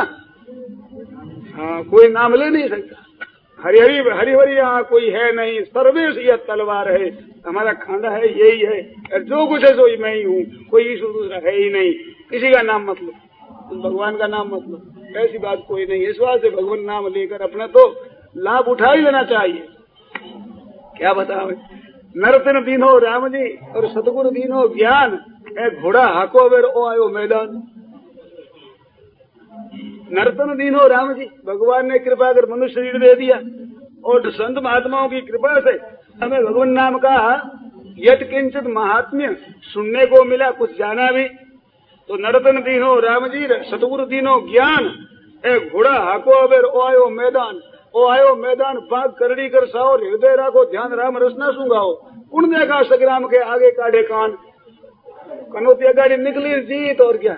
हाँ कोई नाम ले नहीं सकता। हरि हरि यहाँ कोई है नहीं, सर्वेश यह तलवार है, हमारा खाना है यही है, और जो कुछ है सो मैं ही हूँ, कोई ईश्वर दूसरा है ही नहीं। किसी का नाम मतलब, तो भगवान का नाम मतलब, ऐसी बात कोई नहीं। इस बात से भगवान नाम लेकर अपना तो लाभ उठा ही लेना चाहिए। क्या बताओ, नरतन दीनो राम जी और सतगुरु दीनो ज्ञान, घोड़ा हाको अवेर ओ आयो मैदान। नर्तन दीनो राम जी, भगवान ने कृपा कर मनुष्य शरीर दे दिया, और संत महात्माओं की कृपा से हमें भगवान नाम का यत किंचित महात्म्य सुनने को मिला, कुछ जाना भी। तो नर्तन दीनो राम जी, सतगुरु दीनो ज्ञान, घोड़ा हाको अवेर ओ आयो मैदान। ओ आयो मैदान बाग करड़ी कर साओ, हृदय राखो ध्यान राम रसना सुंगाओ। कुण देखा संग्राम के आगे काढ़े कान, कनौती अगाड़ी निकली जीत और क्या।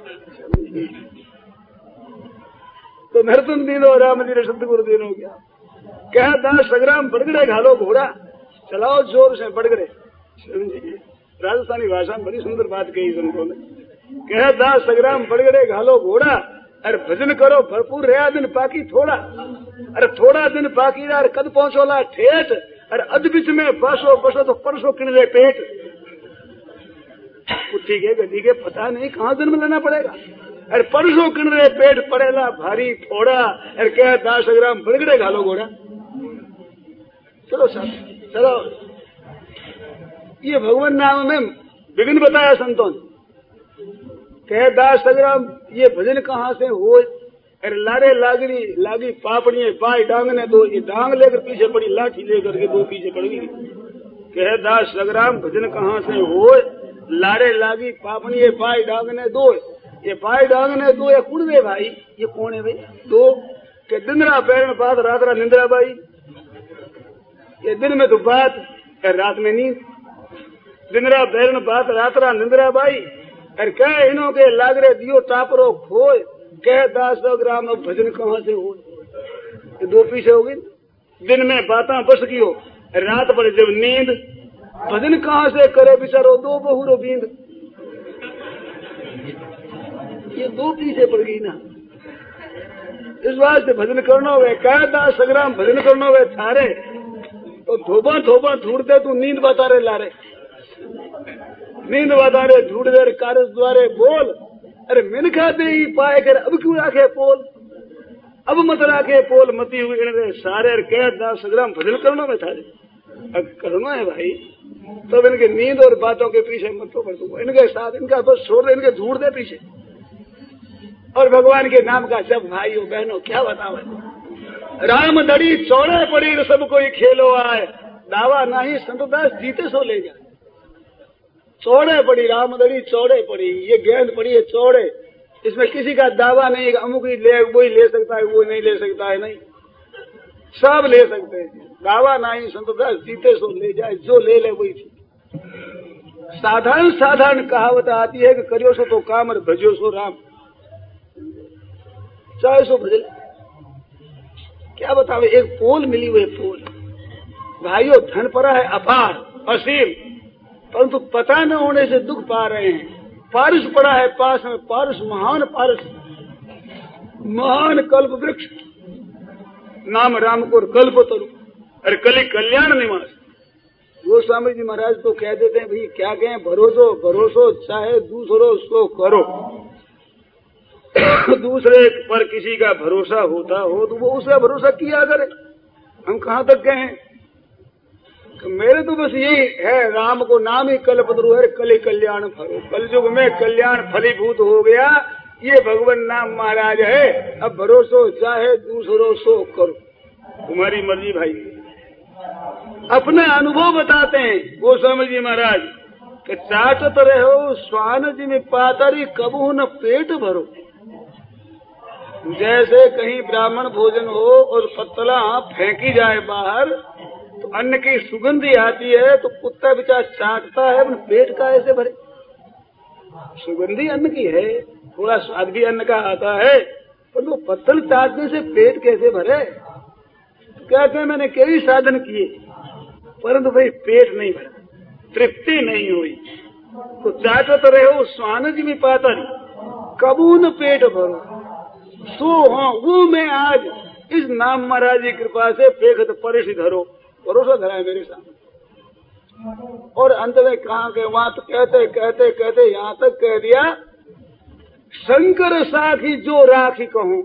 तो नरतन दिन हो राम जी शब्द गुरु दिन हो गया। कह दास संग्राम बड़गड़े घालो घोड़ा, चलाओ जोर से बड़गड़े। राजस्थानी भाषा में बड़ी सुंदर बात कही संतों ने। कह दास संग्राम बड़गड़े घालो घोड़ा, अरे भजन करो भरपूर रहा दिन बाकी थोड़ा। अरे थोड़ा दिन बाकी रहा, कद पहुंचोला ठेठ, अरे अध बीच में बसो बसो तो परसों किनले पेट। कुत्ती के गड्डी के पता नहीं कहाँ जन्म लेना पड़ेगा। अरे परसों किनले पेट पड़ेला भारी थोड़ा, अरे क्या दास संग्राम बड़गड़े घालो घोड़ा। चलो साहब चलो, ये भगवान नाम में विघ्न बताया संतों ने। कह दास संग्राम ये भजन कहाँ से हो, अरे लारे लागी पापड़ी पाई डांग ने दो, ये डांग लेकर पीछे पड़ी, लाठी लेकर के दो पीछे पड़ गई। कह दास संग्राम भजन कहाँ से हो, लारे लागी पापड़ी पाई डांग ने दो, ये पाई डांग ने दो, ये कुड़ दे भाई, ये कौन है भाई दो। के दिन रा पैरण बात रात रा निंद्रा बाई, ये दिन में तो बात रात में नींद, दिन रा पैरण बात रात रा निंद्रा बाई। अरे कह इनो के लागरे दियो टापरो खोए, कह दास ग्राम अब भजन कहाँ से हो। ये दो पीछे होगी, दिन में बाता बस की हो, रात पर जब नींद, भजन कहाँ से करे बिचारो दो बहुरो बींद। ये दो पीछे पड़ गई ना। इस बात से भजन करना हुए, कह दास संग्राम भजन करना हुए थारे, तो धोबा धोबा ढूंढते तू नींद बता रे लारे, नींद बता रे ढूंढ दे कारस द्वारे बोल। अरे मिनखा दे ही पाए कर अब क्यों राखे पोल, अब मत राखे पोल मती हुई सारे। कह दास संग्राम भजन करना में थारे, अब करना है भाई तब तो इनके नींद और बातों के पीछे मत तो बस, इनके साथ इनका बस छोड़ दे, इनके ढूंढ दे पीछे। और भगवान के नाम का जब भाइयों बहनों क्या बताओ, राम दड़ी चौड़े पड़ी सब कोई खेलो आए, दावा नहीं संतदास जीते सो ले जाए। चौड़े पड़ी रामदड़ी चौड़े पड़ी, ये गेंद पड़ी है चौड़े, इसमें किसी का दावा नहीं है अमुक ही ले, वही ले सकता है वो नहीं ले सकता है, नहीं सब ले सकते हैं। दावा नहीं संतदास जीते सो ले जाए, जो ले ले वही थी। साधारण कहावत आती है कि करियो सो तो काम और भजो सो राम, चाहे सो भजल। क्या बतावे, एक पोल मिली हुई पोल भाइयों, धन पड़ा है अपार असीम, परंतु पता न होने से दुख पा रहे हैं। पारस पड़ा है पास में, पारस महान पारस, महान कल्प वृक्ष, नाम राम को कल्प तरु, अरे कली कल्याण निवास। गोस्वामी जी महाराज तो कह देते हैं भाई क्या कहें, भरोसो चाहे दूसरों सो करो। दूसरे पर किसी का भरोसा होता हो तो वो उसका भरोसा किया करे। हम कहाँ तक कहें, मेरे तो बस यही है, राम को नाम ही कल्पतरु है, कली कल्याण फलो। कलयुग में कल्याण फलीभूत हो गया, ये भगवान नाम महाराज है। अब भरोसो चाहे दूसरों सो करो, तुम्हारी मर्जी भाई। अपना अनुभव बताते हैं गोस्वामी जी महाराज कि चाटत रहो स्वान जी में पातरी कबू न पेट भरो। जैसे कहीं ब्राह्मण भोजन हो और पत्तला फेंकी जाए बाहर, तो अन्न की सुगंधी आती है तो कुत्ता बेचारा चाटता है, पेट का ऐसे भरे। सुगंधी अन्न की है, थोड़ा स्वाद भी अन्न का आता है, पर वो पत्तल चाटने से पेट कैसे भरे। तो कहते हैं मैंने कई साधन किए परंतु भाई पेट नहीं भरा, तृप्ति नहीं हुई। तो चाटत रहो स्वान जी में पातर कबू न पेट भरो। सो हाँ वो मैं आज इस नाम महाराज की कृपा से पेखत परिश धरो, भरोसा धरा है मेरे सामने। और अंत में कहा के वहां तो कहते कहते कहते यहाँ तक कह दिया, शंकर साखी जो राखी कहूँ।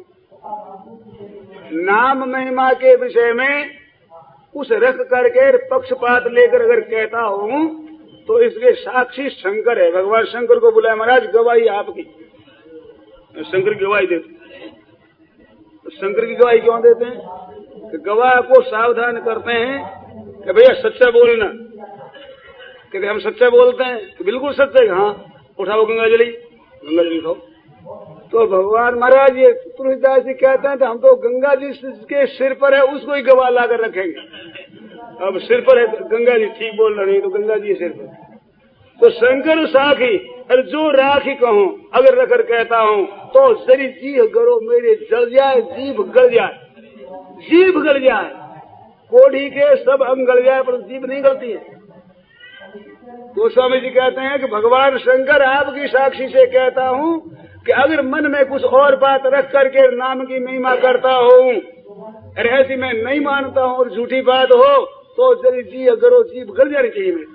नाम महिमा के विषय में उस रख करके पक्षपात लेकर अगर कहता हूँ तो इसके साक्षी शंकर है। भगवान शंकर को बुलाया, महाराज गवाही आपकी। शंकर की गवाही देते, तो शंकर की गवाही क्यों देते हैं कि गवाह को सावधान करते हैं कि भैया सच्चा बोलना। कहते हम सच्चा बोलते हैं कि बिल्कुल सच्चा है। हाँ उठाओ गंगा जली खाओ। तो भगवान महाराज ये तुलसीदास जी कहते हैं तो हम तो गंगा जी के सिर पर है उसको ही गवाह ला कर रखेंगे। अब सिर पर है गंगा जी, ठीक बोल रहे तो गंगा जी सिर पर, तो शंकर साखी अरे जो राखी कहूँ अगर रखकर कहता हूँ तो जरी जीभ गरो मेरे जल जाए, जीभ गल जाए, जीभ गल जाए, कोढ़ी के सब अंग गल जाए पर जीभ नहीं गलती है। गोस्वामी जी कहते हैं कि भगवान शंकर आपकी साक्षी से कहता हूँ कि अगर मन में कुछ और बात रख करके नाम की महिमा करता हूँ, अरे ऐसी मैं नहीं मानता हूँ और झूठी बात हो तो जरी जी अगर जीभ गल जानी चाहिए मेरी।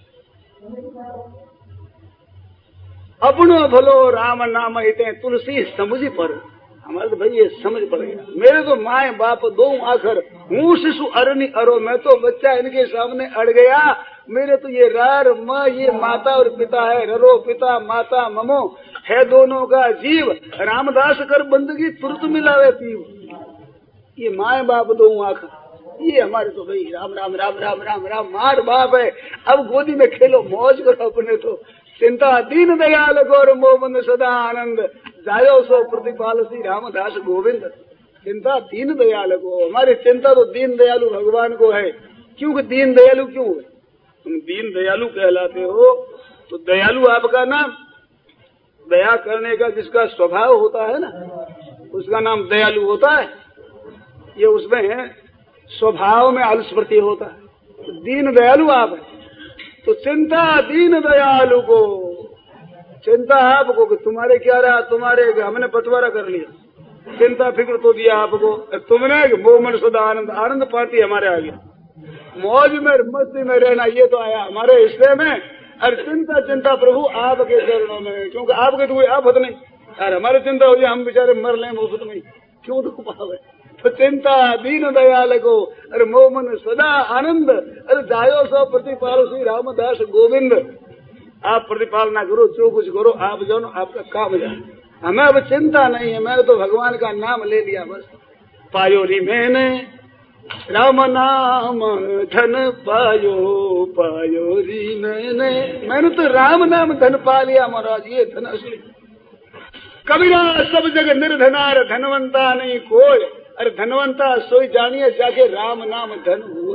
अपनो भलो राम नाम हिते तुलसी समझी पर, हमारे तो भाई ये समझ पड़ेगा। मेरे तो माए बाप दो आखर, हूँ शिशु अरनी अरो, मैं तो बच्चा इनके सामने अड़ गया। मेरे तो ये रार म ये माता और पिता है, ररो पिता माता ममो है दोनों का जीव, रामदास कर बंदगी तुरंत मिलावे पीव। ये माए बाप दो आखर, ये हमारे तो भाई राम राम राम राम राम राम मार बाप है। अब गोदी में खेलो मौज करो अपने तो, चिंता दीन दयाल गौर मोमन सदा आनंद, जायो सो प्रतिपाल श्री रामदास गोविंद। चिंता दीन दयाल को, हमारी चिंता तो दीन दयालु भगवान को है। क्योंकि दीन दयालु क्यों है? तुम दीन दयालु कहलाते हो तो दयालु आपका नाम, दया करने का जिसका स्वभाव होता है ना उसका नाम दयालु होता है। ये उसमें स्वभाव में अनुस्मृति होता है। तो दीन दयालु आप है तो चिंता दीन दयालु को, चिंता आपको कि तुम्हारे क्या रहा, तुम्हारे हमने बंटवारा कर लिया, चिंता फिक्र तो दिया आपको, तुमने मोमन सदा आनंद, आनंद पाती हमारे आगे, मौज में मस्ती में रहना ये तो आया हमारे हिस्से में। और चिंता चिंता प्रभु आपके चरणों में, क्योंकि आपके तो कोई आफत नहीं, और हमारी चिंता हो जाए हम बेचारे मर लें मुफ्त में, क्यों दुख पावे। तो चिंता दीन दयाल को, अरे मोमन सदा आनंद, अरे जायो सो प्रतिपाल श्री रामदास गोविंद। आप प्रतिपालना करो, जो कुछ करो आप जानो, आपका काम जाए, हमें अब चिंता नहीं है। मैंने तो भगवान का नाम ले लिया बस। पायो री मैंने राम नाम धन पायो, पायो री मैंने तो राम नाम धन पा लिया महाराज, ये धन असली। कबीरा सब जगह निर्धनार, धनवंता नहीं कोई, अरे धनवंता सोई जानिए जाके राम नाम धन हुए।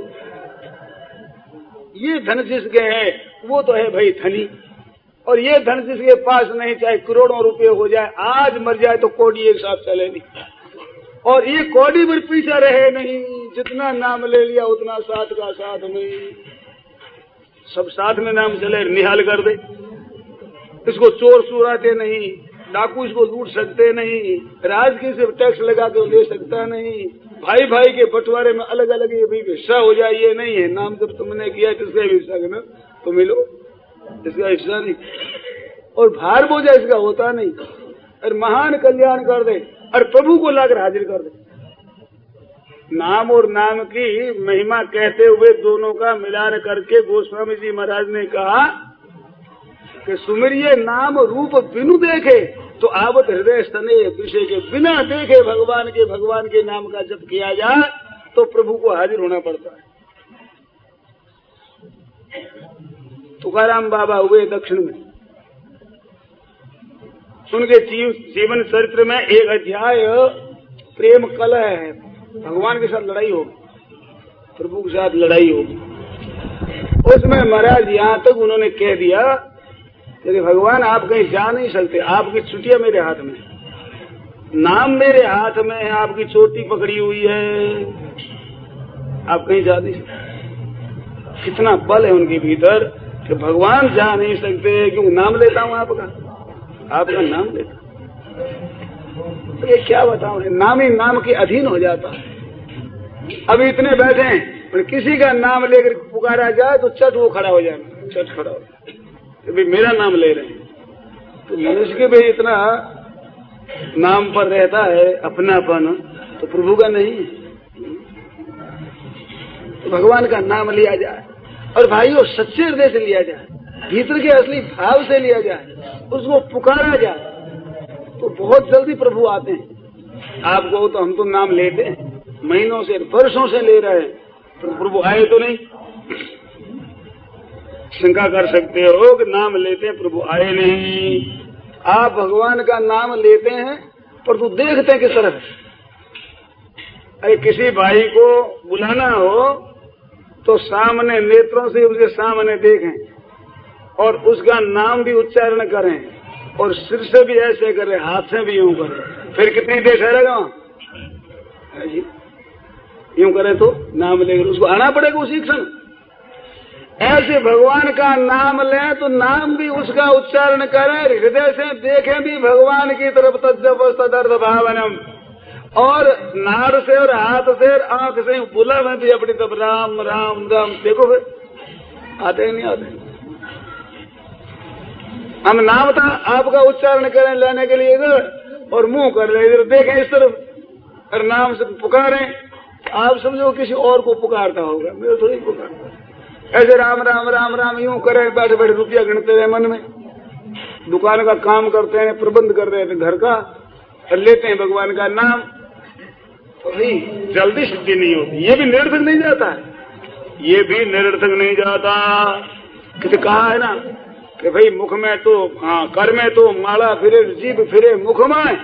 ये धन जिसके है वो तो है भाई धनी, और ये धन जिसके पास नहीं, चाहे करोड़ों रुपए हो जाए, आज मर जाए तो कौड़ी एक साथ चले नहीं, और ये कौड़ी पर पीछा रहे नहीं, जितना नाम ले लिया उतना साथ का साथ में, सब साथ में नाम चले निहाल कर दे। इसको चोर चुराते नहीं, डाकू इसको लूट सकते नहीं, राजकीय से टैक्स लगा के ले सकता नहीं, भाई भाई के बंटवारे में अलग अलग ये भी हिस्सा हो जाए ये नहीं है। नाम जब तुमने किया किसका हिस्सा ना तो मिलो, इसका हिस्सा नहीं, और भार बोझा इसका होता नहीं। और महान कल्याण कर दे और प्रभु को लाकर हाजिर कर दे। नाम और नाम की महिमा कहते हुए दोनों का मिलान करके गोस्वामी जी महाराज ने कहा कि सुमिरिये नाम रूप बिनु देखे तो आवत हृदय स्तने विषय के, बिना देखे भगवान के नाम का जप किया जाए तो प्रभु को हाजिर होना पड़ता है। तुकाराम बाबा हुए दक्षिण में, उनके जीवन चरित्र में एक अध्याय प्रेम कलह है, भगवान के साथ लड़ाई होगी, प्रभु के साथ लड़ाई होगी। उसमें महाराज यहाँ तक उन्होंने कह दिया कि भगवान आप कहीं जा नहीं सकते, आपकी छुट्टियां मेरे हाथ में, नाम मेरे हाथ में है, आपकी चोटी पकड़ी हुई है, आप कहीं जा नहीं सकते। कितना बल है उनके भीतर कि भगवान जा नहीं सकते, क्योंकि नाम लेता हूं आपका नाम लेता। तो ये क्या बताऊं, नाम ही नाम के अधीन हो जाता है। अभी इतने बैठे हैं पर किसी का नाम लेकर पुकारा जाए तो चट वो खड़ा हो जाए, चट खड़ा हो जाए कि भाई मेरा नाम ले रहे हैं। तो मनुष्य के भी इतना नाम पर रहता है अपनापन, तो प्रभु का नहीं है। तो भगवान का नाम लिया जाए और भाइयों सच्चे हृदय से लिया जाए, भीतर के असली भाव से लिया जाए, उसको पुकारा जाए तो बहुत जल्दी प्रभु आते हैं। आपको तो हम तो नाम लेते हैं, महीनों से वर्षों से ले रहे हैं, तो प्रभु आए तो नहीं। शंका कर सकते हो कि नाम लेते हैं प्रभु आए नहीं, आप भगवान का नाम लेते हैं पर तू देखते किस तरह? अरे किसी भाई को बुलाना हो तो सामने नेत्रों से उसके सामने देखें और उसका नाम भी उच्चारण करें और सिर से भी ऐसे करें, हाथ से भी यूं करें, फिर कितनी देर ठहरेगा? यूं करें तो नाम लेकर उसको आना पड़ेगा उसी क्षण। ऐसे भगवान का नाम लें तो नाम भी उसका उच्चारण करें, हृदय से देखें भी भगवान की तरफ, तद्दर्थ भावनम, और नाड़ से और हाथ से और आंख से बुला में भी अपनी तरफ राम राम राम। देखो फिर आते नहीं आते? हम नाम था आपका उच्चारण करें लेने के लिए इधर, और मुंह कर ले इधर, देखें इस तरफ, और नाम से पुकारें। आप समझो किसी और को पुकारता होगा, मेरे थोड़ी पुकारता। ऐसे राम राम राम राम यूं करें, बैठे बैठे रुपया गिनते रहे मन में, दुकान का काम करते हैं, प्रबंध कर रहे थे घर का, और लेते हैं भगवान का नाम, तो भाई जल्दी सिद्धि नहीं होती। ये भी निरर्थक नहीं जाता है, ये भी निरर्थक नहीं जाता। किसी कहा है ना कि भाई मुख में तो कर में तो माला फिरे, जीभ फिरे मुख में,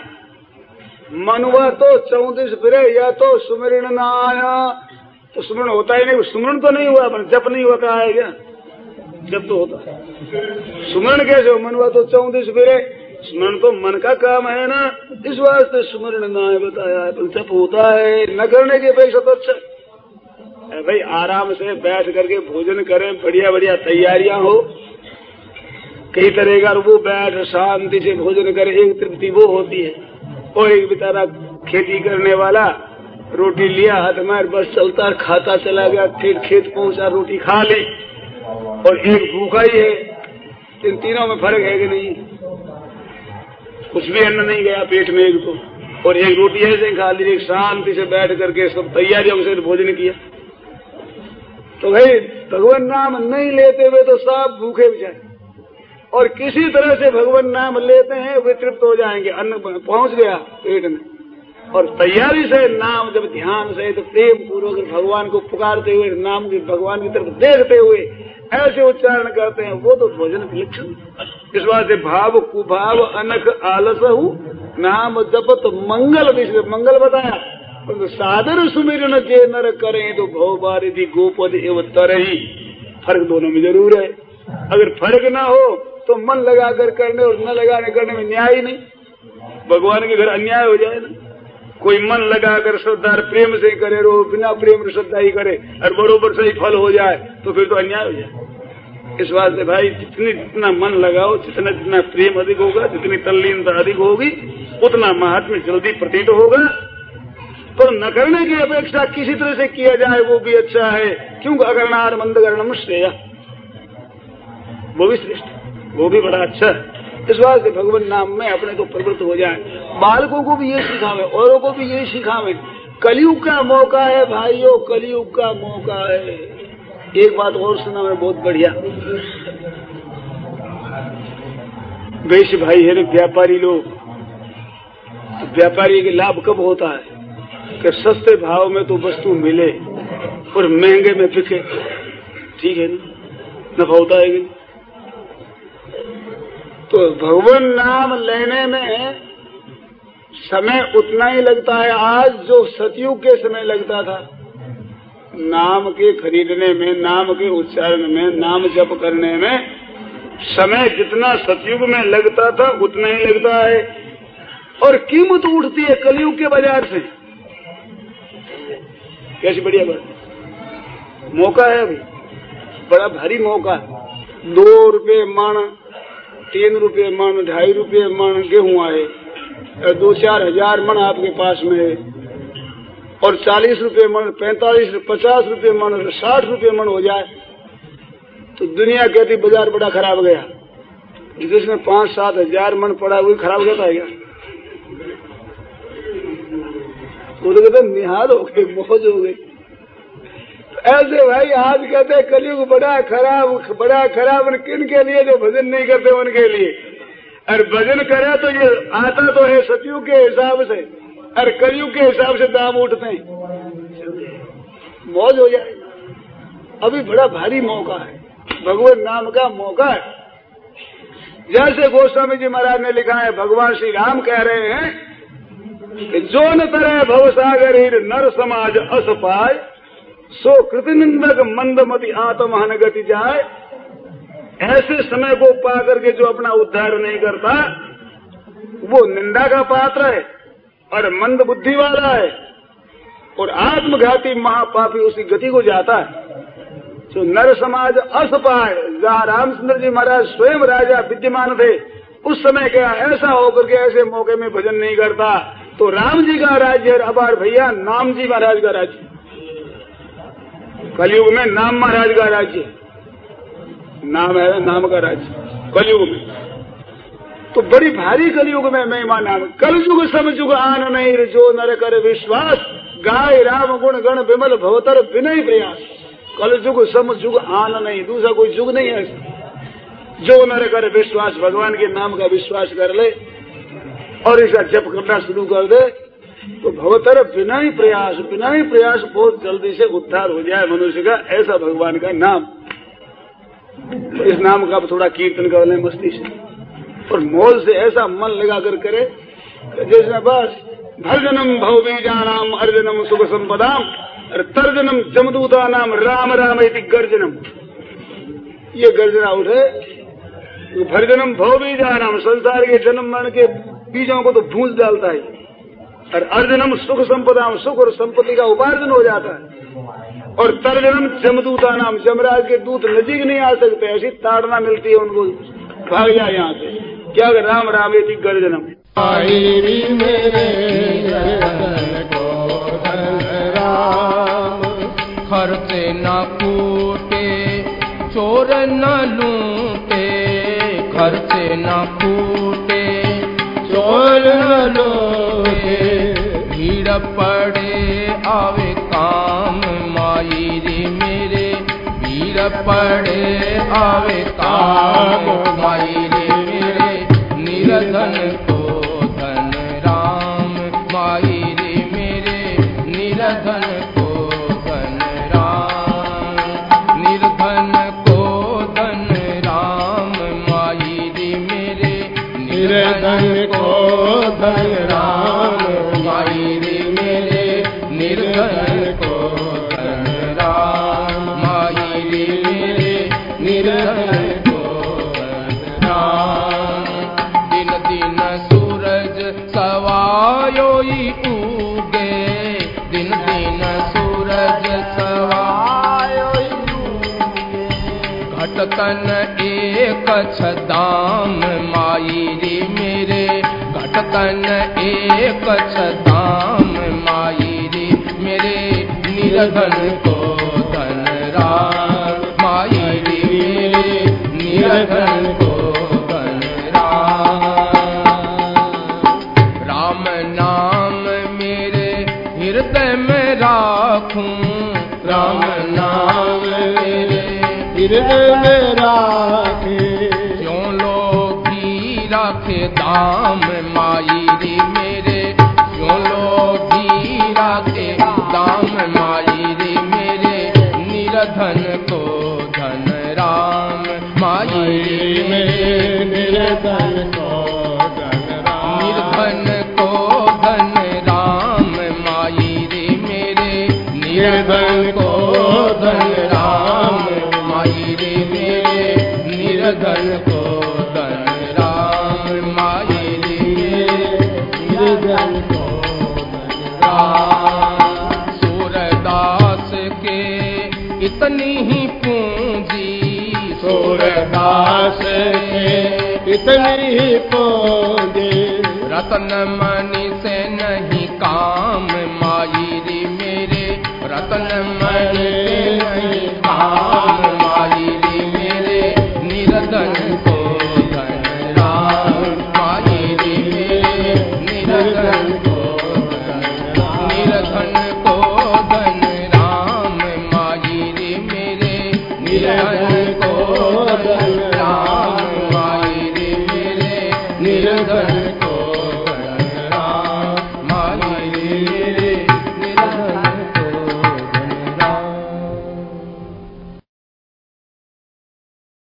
मनुआ तो 34 फिरे, या तो सुमिरन ना आया। तो सुमरण होता ही नहीं, सुमरण तो नहीं हुआ, जप नहीं होता है क्या? जब तो होता है, सुमरण कैसे हो? मनुआ तो 34 फिरे, स्मरण तो मन का काम है ना, इस वास्ते सुमरण ना बताया है, जप होता है। न करने की अपेक्षा तो अच्छा है भाई, आराम से बैठ करके भोजन करें, बढ़िया बढ़िया तैयारियां हो कई तरह का, वो बैठ शांति से भोजन करे, एक तृप्ति वो होती है। और एक बेचारा खेती करने वाला रोटी लिया हाथ में, बस चलता खाता चला गया, खेत पहुंचा, रोटी खा ली, और एक भूखा ही है। इन तीनों में फर्क है कि नहीं? कुछ भी अन्न नहीं गया पेट में एक तो, और एक रोटी ऐसे खा ली, एक शांति से बैठ करके सब तैयारियों से भोजन किया। तो भाई भगवान नाम नहीं लेते हुए तो सब भूखे भी जाए, और किसी तरह से भगवान नाम लेते हैं वे तृप्त हो जाएंगे, अन्न पहुंच गया पेट में। और तैयारी से नाम जब ध्यान से तो प्रेम पूर्वक भगवान को पुकारते हुए, नाम की भगवान की तरफ देखते हुए ऐसे उच्चारण करते हैं, वो तो भोजन के लक्षण। इस बात से भाव कुभाव अनख आलस नाम जपत मंगल, मंगल बताया, तो सादर सुमिरन जे नर करें तो भव बारिधि गोपद एवं तरही। फर्क दोनों में जरूर है। अगर फर्क ना हो तो मन लगाकर करने और न लगाने करने में न्याय ही नहीं। भगवान के घर अन्याय हो जाए ना, कोई मन लगाकर श्रद्धा प्रेम से करे, रो बिना प्रेम श्रद्धा ही करे और बरोबर से ही फल हो जाए, तो फिर तो अन्याय हो जाए। इस बात से भाई जितना मन लगाओ, जितना प्रेम अधिक होगा, जितनी तल्लीनता अधिक होगी, उतना महात्म्य जल्दी प्रतीत होगा। पर न करने की अपेक्षा किसी तरह से किया जाए वो भी अच्छा है, क्योंकि अगरणार मंद गरणम श्रेय, वो भी श्रेष्ठ, वो भी बड़ा अच्छा है। इस बात से भगवान नाम में अपने तो प्रवृत्त हो जाए। बालकों को भी ये सिखावे, औरों को भी ये सिखावे। कलयुग का मौका है भाइयों, कलयुग का मौका है। एक बात और सुना मैं बहुत बढ़िया, वैश्य भाई है ना व्यापारी लोग, तो व्यापारी के लाभ कब होता है कि सस्ते भाव में तो वस्तु मिले और महंगे में बिके, ठीक है ना, नफा होता है कि? तो भगवान नाम लेने में समय उतना ही लगता है आज जो सतयुग के समय लगता था। नाम के खरीदने में, नाम के उच्चारण में, नाम जप करने में समय जितना सतयुग में लगता था उतना ही लगता है, और कीमत उठती है कलयुग के बाजार से। कैसी बढ़िया बात, मौका है अभी, बड़ा भारी मौका। 2 रुपये मण, 3 रुपये मण, 2.5 रुपये मण गेहूं आए, 2-4 हजार मण आपके पास में है, और 40 रुपये मण, 45, 50 रुपये मण, 60 रुपये मण हो जाए तो दुनिया कहती बाजार बड़ा खराब गया। जिसमें 5-7 हजार मण पड़ा वही खराब कहता है क्या? वो तो कहते निहाल हो गए, मौज हो गई। ऐसे भाई आज कहते हैं कलयुग बड़ा खराब, बड़ा खराब। किन के लिए? जो भजन नहीं करते उनके लिए। और भजन करे तो ये आता तो है सतयुग के हिसाब से, और कलयुग के हिसाब से दाम उठते हैं, मौज हो जाएगा। अभी बड़ा भारी मौका है, भगवान नाम का मौका है। जैसे गोस्वामी जी महाराज ने लिखा है, भगवान श्री राम कह रहे हैं कि जो न तरह भवसागर नर समाज अस पाए, सो कृतनिंदक मंदमति आत्महन गति जाए। ऐसे समय को पा करके जो अपना उद्धार नहीं करता वो निंदा का पात्र है और मंद बुद्धि वाला है और आत्मघाती महापापी उसी गति को जाता है। जो नर समाज अस पाए, जहाँ रामचंद्र जी महाराज स्वयं राजा विद्यमान थे, उस समय क्या ऐसा होकर के ऐसे मौके में भजन नहीं करता तो राम जी का राज्य है। अब भैया नाम जी महाराज का राज्य, कलयुग में नाम महाराज का राज्य, नाम है नाम का राज्य कलयुग में। तो बड़ी भारी कलयुग में महिमा नाम। कलयुग समझुग आन नहीं जो नर कर विश्वास, गाय राम गुण गण विमल भवतर विनय प्रयास। कलयुग समझुग आन नहीं, दूसरा कोई युग नहीं है। जो नर कर विश्वास, भगवान के नाम का विश्वास कर ले और इसका जप करना शुरू कर दे तो भवतर विनय प्रयास बहुत जल्दी से उद्धार हो जाए मनुष्य का। ऐसा भगवान का नाम। तो इस नाम का थोड़ा कीर्तन कर ले मस्ती से और मोल से ऐसा मन लगा कर करे जैसे बस भर्जनम भवबीजानाम अर्जनम सुख संपदाम और तर्जनम जमदूता नाम राम राम इति गर्जनम। ये गर्जना उठे तो भर्जनम भवबीजानाम, संसार के जन्म मरण के बीजों को तो भूंज डालता है और अर्जनम सुख संपदाम, सुख और संपत्ति का उपार्जन हो जाता है। और तर्जनम जमदूता नाम, जमराज के दूत नजीक नहीं आ सकते, ऐसी ताड़ना मिलती है उनको, भाग जाए यहाँ से। क्या राम राम इति गर्जनम। खर्चे न कूटे चोर न लूटे, खर्चे न कूटे चोर न लूटे, भीड़ पड़े आवे काम माई रे मेरे, भीड़ पड़े आवे काम माई रे मेरे, निरधन को धन राम माई रे मेरे, निरधन को धन राम, निर्धन को धन राम माई रे मेरे, निर्धन को धन राम माई रे मेरे, निर्धन को धन राम माई रे मेरे, निर्धन को धन राम। दिन दिन सूरज सवायोई उगे, दिन दिन सूरज सवायोई उगे, घटतन एक छदाम माई रे मेरे, घटतन एक छदाम माई रे मेरे, निर्धन को धन राम माई रे मेरे, निर्धन को धन राम। राम नाम मेरे हृदय में राखूं, राम नाम मेरे हृदय में राखे, क्यों लोभी राखे दाम माई रे मेरे, क्यों लोभी राखे दाम माई रे मेरे, निर्धन को धन राम माई रे मेरे, निर्धन को धन राम, निर्धन को धन राम माई रे मेरे, निर्धन को धन राम माई रे मेरे, निर्धन को धन राम माई रे मेरे, निर्धन को धन राम। सूरदास के इतनी ही पूंजी, सूरदास के इतनी ही पूंजी, रतन मणि से नहीं काम माई रे मेरे, रतन मणि से नहीं काम माई रे मेरे, निर्धन